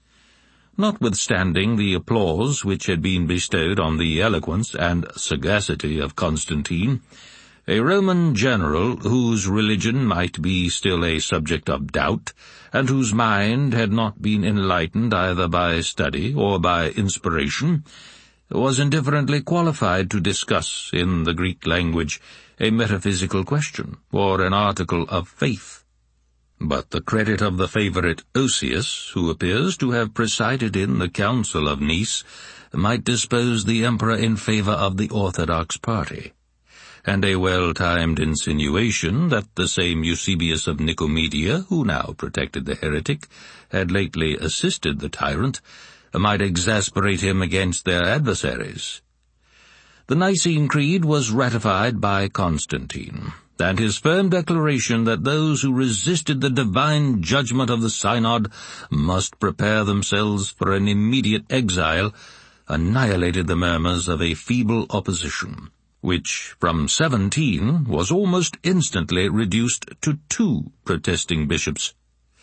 A: Notwithstanding the applause which had been bestowed on the eloquence and sagacity of Constantine, a Roman general whose religion might be still a subject of doubt, and whose mind had not been enlightened either by study or by inspiration, was indifferently qualified to discuss, in the Greek language, a metaphysical question, or an article of faith. But the credit of the favorite Osius, who appears to have presided in the Council of Nice, might dispose the emperor in favor of the orthodox party, and a well-timed insinuation that the same Eusebius of Nicomedia, who now protected the heretic, had lately assisted the tyrant, might exasperate him against their adversaries. The Nicene Creed was ratified by Constantine, and his firm declaration that those who resisted the divine judgment of the synod must prepare themselves for an immediate exile annihilated the murmurs of a feeble opposition, which from 17 was almost instantly reduced to 2 protesting bishops.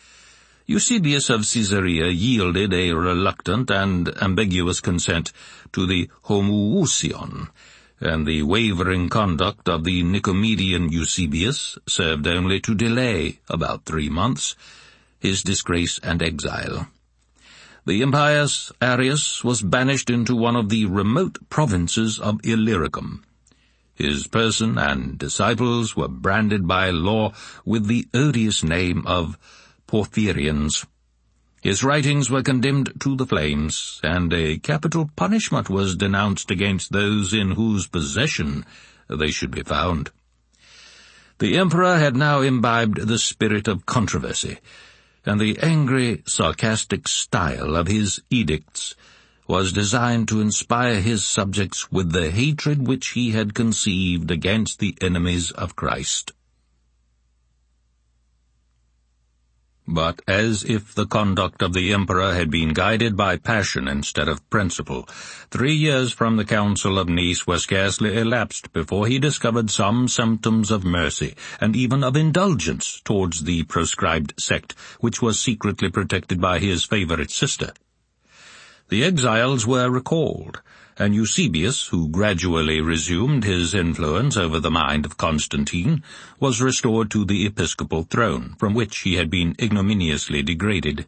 A: Eusebius of Caesarea yielded a reluctant and ambiguous consent to the homoousion, and the wavering conduct of the Nicomedean Eusebius served only to delay, about 3 months, his disgrace and exile. The impious Arius was banished into one of the remote provinces of Illyricum. His person and disciples were branded by law with the odious name of Porphyrians. His writings were condemned to the flames, and a capital punishment was denounced against those in whose possession they should be found. The emperor had now imbibed the spirit of controversy, and the angry, sarcastic style of his edicts was designed to inspire his subjects with the hatred which he had conceived against the enemies of Christ. But as if the conduct of the emperor had been guided by passion instead of principle, 3 years from the Council of Nice were scarcely elapsed before he discovered some symptoms of mercy, and even of indulgence towards the proscribed sect, which was secretly protected by his favorite sister. The exiles were recalled, and Eusebius, who gradually resumed his influence over the mind of Constantine, was restored to the episcopal throne, from which he had been ignominiously degraded.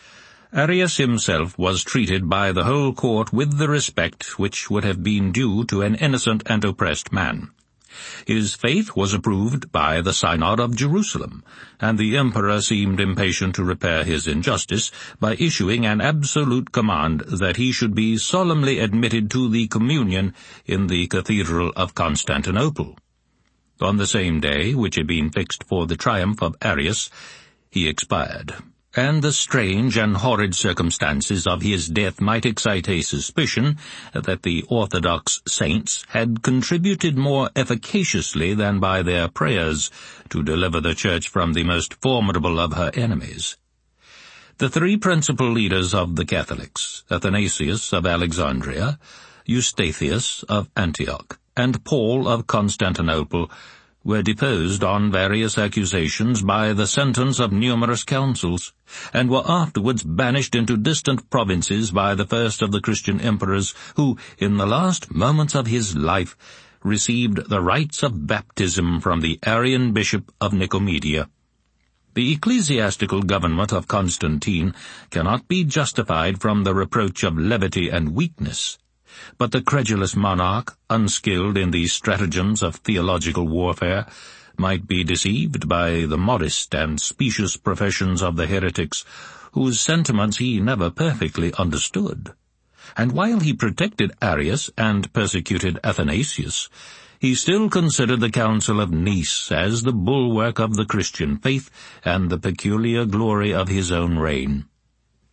A: Arius himself was treated by the whole court with the respect which would have been due to an innocent and oppressed man. His faith was approved by the Synod of Jerusalem, and the emperor seemed impatient to repair his injustice by issuing an absolute command that he should be solemnly admitted to the communion in the Cathedral of Constantinople. On the same day which had been fixed for the triumph of Arius, he expired, and the strange and horrid circumstances of his death might excite a suspicion that the orthodox saints had contributed more efficaciously than by their prayers to deliver the Church from the most formidable of her enemies. The 3 principal leaders of the Catholics, Athanasius of Alexandria, Eustathius of Antioch, and Paul of Constantinople, were deposed on various accusations by the sentence of numerous councils, and were afterwards banished into distant provinces by the first of the Christian emperors, who, in the last moments of his life, received the rites of baptism from the Arian bishop of Nicomedia. The ecclesiastical government of Constantine cannot be justified from the reproach of levity and weakness, but the credulous monarch, unskilled in the stratagems of theological warfare, might be deceived by the modest and specious professions of the heretics, whose sentiments he never perfectly understood. And while he protected Arius and persecuted Athanasius, he still considered the Council of Nice as the bulwark of the Christian faith and the peculiar glory of his own reign.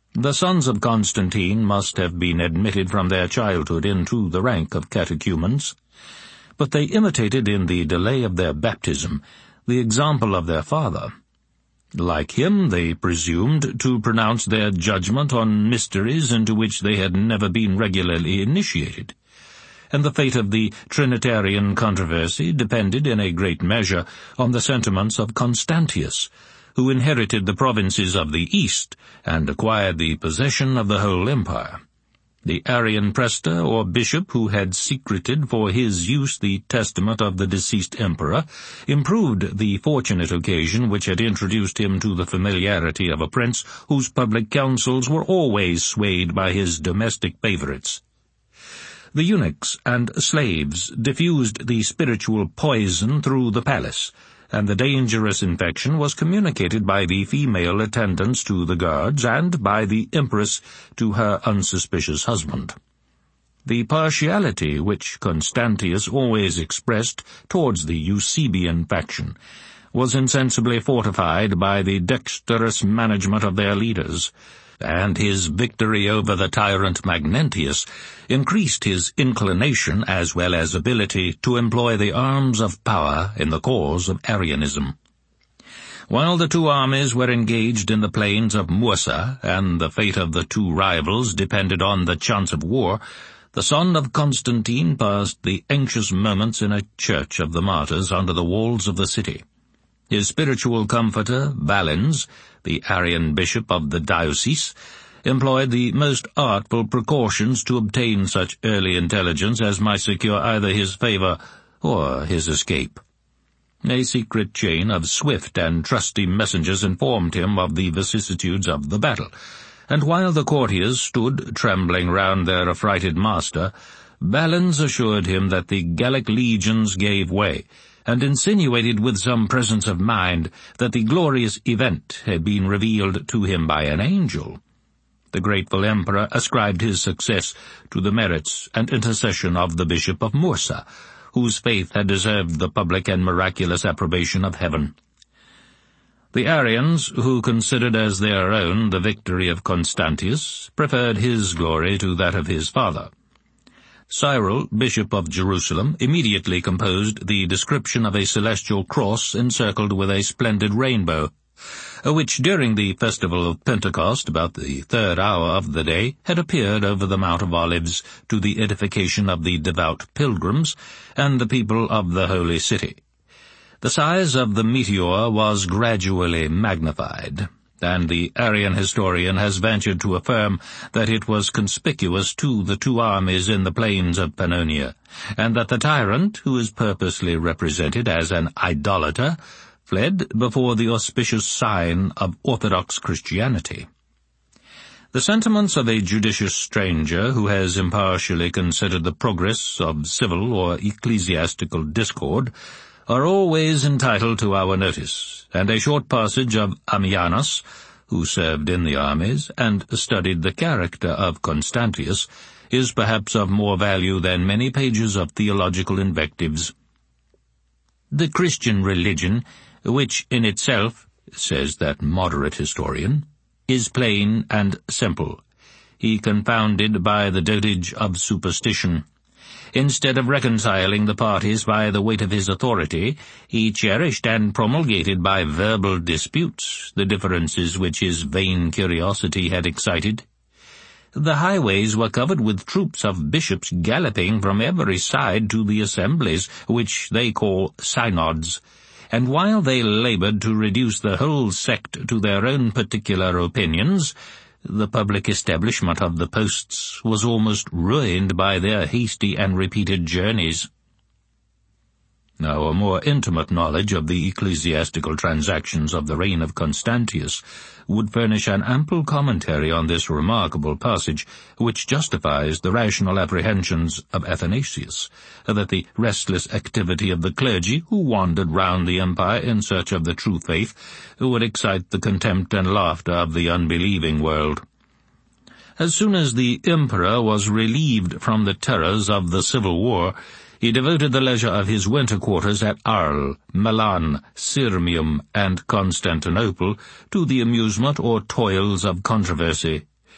A: The sons of Constantine must have been admitted from their childhood into the rank of catechumens, but they imitated in the delay of their baptism the example of their father. Like him, they presumed to pronounce their judgment on mysteries into which they had never been regularly initiated, and the fate of the Trinitarian controversy depended in a great measure on the sentiments of Constantius, who inherited the provinces of the East and acquired the possession of the whole empire. The Arian prester or bishop who had secreted for his use the testament of the deceased emperor improved the fortunate occasion which had introduced him to the familiarity of a prince whose public counsels were always swayed by his domestic favorites. The eunuchs and slaves diffused the spiritual poison through the palace, and the dangerous infection was communicated by the female attendants to the guards and by the empress to her unsuspicious husband. The partiality which Constantius always expressed towards the Eusebian faction was insensibly fortified by the dexterous management of their leaders, and his victory over the tyrant Magnentius increased his inclination as well as ability to employ the arms of power in the cause of Arianism. While the two armies were engaged in the plains of Mursa, and the fate of the two rivals depended on the chance of war, the son of Constantine passed the anxious moments in a church of the martyrs under the walls of the city. His spiritual comforter, Valens, the Arian bishop of the diocese, employed the most artful precautions to obtain such early intelligence as might secure either his favor or his escape. A secret chain of swift and trusty messengers informed him of the vicissitudes of the battle, and while the courtiers stood trembling round their affrighted master, Valens assured him that the Gallic legions gave way, and insinuated with some presence of mind that the glorious event had been revealed to him by an angel. The grateful emperor ascribed his success to the merits and intercession of the bishop of Mursa, whose faith had deserved the public and miraculous approbation of heaven. The Arians, who considered as their own the victory of Constantius, preferred his glory to that of his father. Cyril, bishop of Jerusalem, immediately composed the description of a celestial cross encircled with a splendid rainbow, which during the festival of Pentecost, about the third hour of the day, had appeared over the Mount of Olives to the edification of the devout pilgrims and the people of the holy city. The size of the meteor was gradually magnified, and the Arian historian has ventured to affirm that it was conspicuous to the two armies in the plains of Pannonia, and that the tyrant, who is purposely represented as an idolater, fled before the auspicious sign of Orthodox Christianity. The sentiments of a judicious stranger who has impartially considered the progress of civil or ecclesiastical discord are always entitled to our notice, and a short passage of Ammianus, who served in the armies and studied the character of Constantius, is perhaps of more value than many pages of theological invectives. The Christian religion, which in itself, says that moderate historian, is plain and simple, he confounded by the dotage of superstition. Instead of reconciling the parties by the weight of his authority, he cherished and promulgated by verbal disputes the differences which his vain curiosity had excited. The highways were covered with troops of bishops galloping from every side to the assemblies, which they call synods, and while they labored to reduce the whole sect to their own particular opinions, the public establishment of the posts was almost ruined by their hasty and repeated journeys. Now, a more intimate knowledge of the ecclesiastical transactions of the reign of Constantius would furnish an ample commentary on this remarkable passage, which justifies the rational apprehensions of Athanasius, that the restless activity of the clergy who wandered round the empire in search of the true faith would excite the contempt and laughter of the unbelieving world. As soon as the emperor was relieved from the terrors of the civil war, he devoted the leisure of his winter quarters at Arles, Milan, Sirmium, and Constantinople to the amusement or toils of controversy,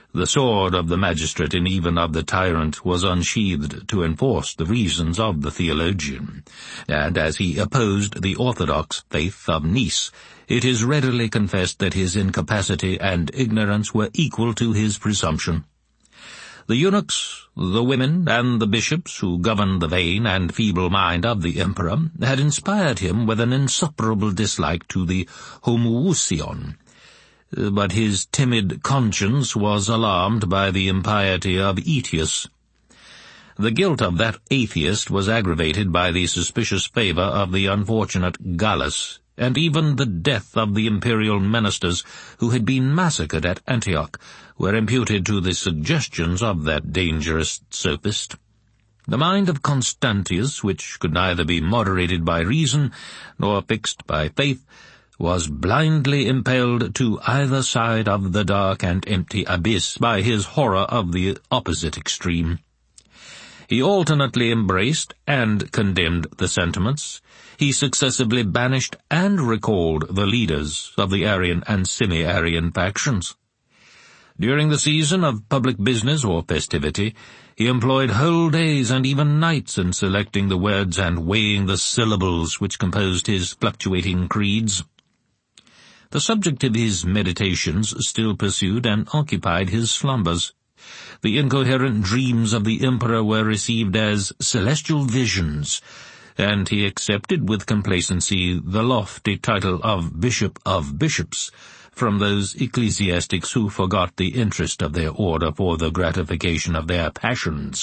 A: The sword of the magistrate and even of the tyrant was unsheathed to enforce the reasons of the theologian, and as he opposed the orthodox faith of Nice, it is readily confessed that his incapacity and ignorance were equal to his presumption. The eunuchs, the women, and the bishops who governed the vain and feeble mind of the emperor had inspired him with an insupportable dislike to the homoousion, but his timid conscience was alarmed by the impiety of Aetius. The guilt of that atheist was aggravated by the suspicious favor of the unfortunate Gallus, and even the death of the imperial ministers who had been massacred at Antioch were imputed to the suggestions of that dangerous sophist. The mind of Constantius, which could neither be moderated by reason nor fixed by faith, was blindly impelled to either side of the dark and empty abyss by his horror of the opposite extreme. He alternately embraced and condemned the sentiments. He successively banished and recalled the leaders of the Arian and semi-Arian factions. During the season of public business or festivity, he employed whole days and even nights in selecting the words and weighing the syllables which composed his fluctuating creeds. The subject of his meditations still pursued and occupied his slumbers. The incoherent dreams of the emperor were received as celestial visions, and he accepted with complacency the lofty title of Bishop of Bishops from those ecclesiastics who forgot the interest of their order for the gratification of their passions.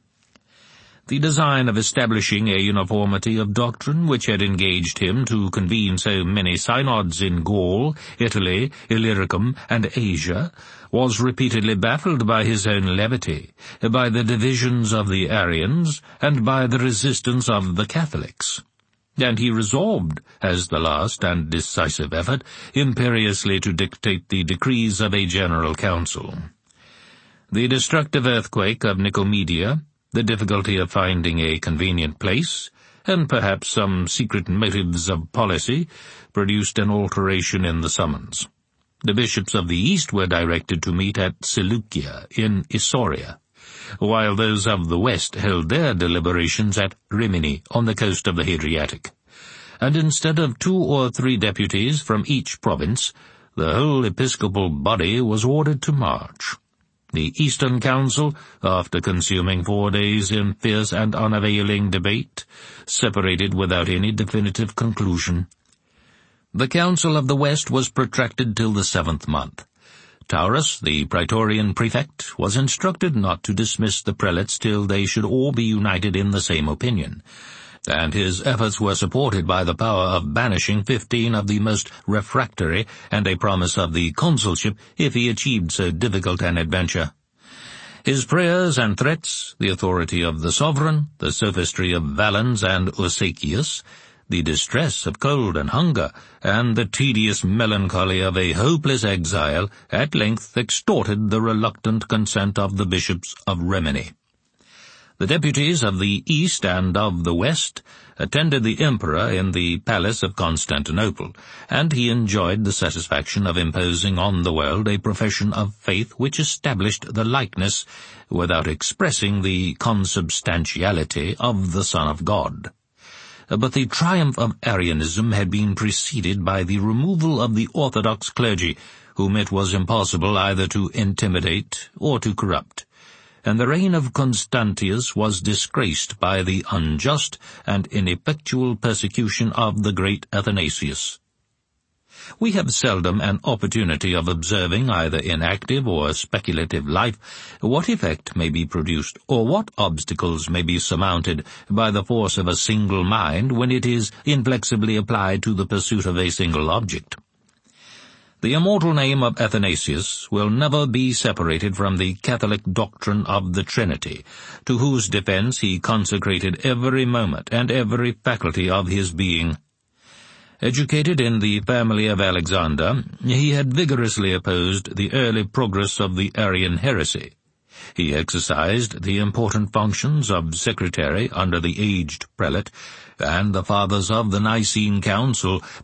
A: The design of establishing a uniformity of doctrine which had engaged him to convene so many synods in Gaul, Italy, Illyricum, and Asia was repeatedly baffled by his own levity, by the divisions of the Arians, and by the resistance of the Catholics. And he resolved, as the last and decisive effort, imperiously to dictate the decrees of a general council. The destructive earthquake of Nicomedia, the difficulty of finding a convenient place, and perhaps some secret motives of policy, produced an alteration in the summons. The bishops of the East were directed to meet at Seleucia in Isauria, while those of the West held their deliberations at Rimini on the coast of the Hadriatic. And instead of 2 or 3 deputies from each province, the whole episcopal body was ordered to march. The Eastern Council, after consuming 4 days in fierce and unavailing debate, separated without any definitive conclusion. The Council of the West was protracted till the 7th month. Taurus, the Praetorian prefect, was instructed not to dismiss the prelates till they should all be united in the same opinion, and his efforts were supported by the power of banishing 15 of the most refractory and a promise of the consulship if he achieved so difficult an adventure. His prayers and threats, the authority of the sovereign, the sophistry of Valens and Ursacius, the distress of cold and hunger, and the tedious melancholy of a hopeless exile, at length extorted the reluctant consent of the bishops of Rimini. The deputies of the East and of the West attended the emperor in the palace of Constantinople, and he enjoyed the satisfaction of imposing on the world a profession of faith which established the likeness, without expressing the consubstantiality, of the Son of God. But the triumph of Arianism had been preceded by the removal of the orthodox clergy, whom it was impossible either to intimidate or to corrupt, and the reign of Constantius was disgraced by the unjust and ineffectual persecution of the great Athanasius. We have seldom an opportunity of observing, either in active or speculative life, what effect may be produced, or what obstacles may be surmounted by the force of a single mind when it is inflexibly applied to the pursuit of a single object. The immortal name of Athanasius will never be separated from the Catholic doctrine of the Trinity, to whose defense he consecrated every moment and every faculty of his being. Educated in the family of Alexander, he had vigorously opposed the early progress of the Arian heresy. He exercised the important functions of secretary under the aged prelate, and the fathers of the Nicene Council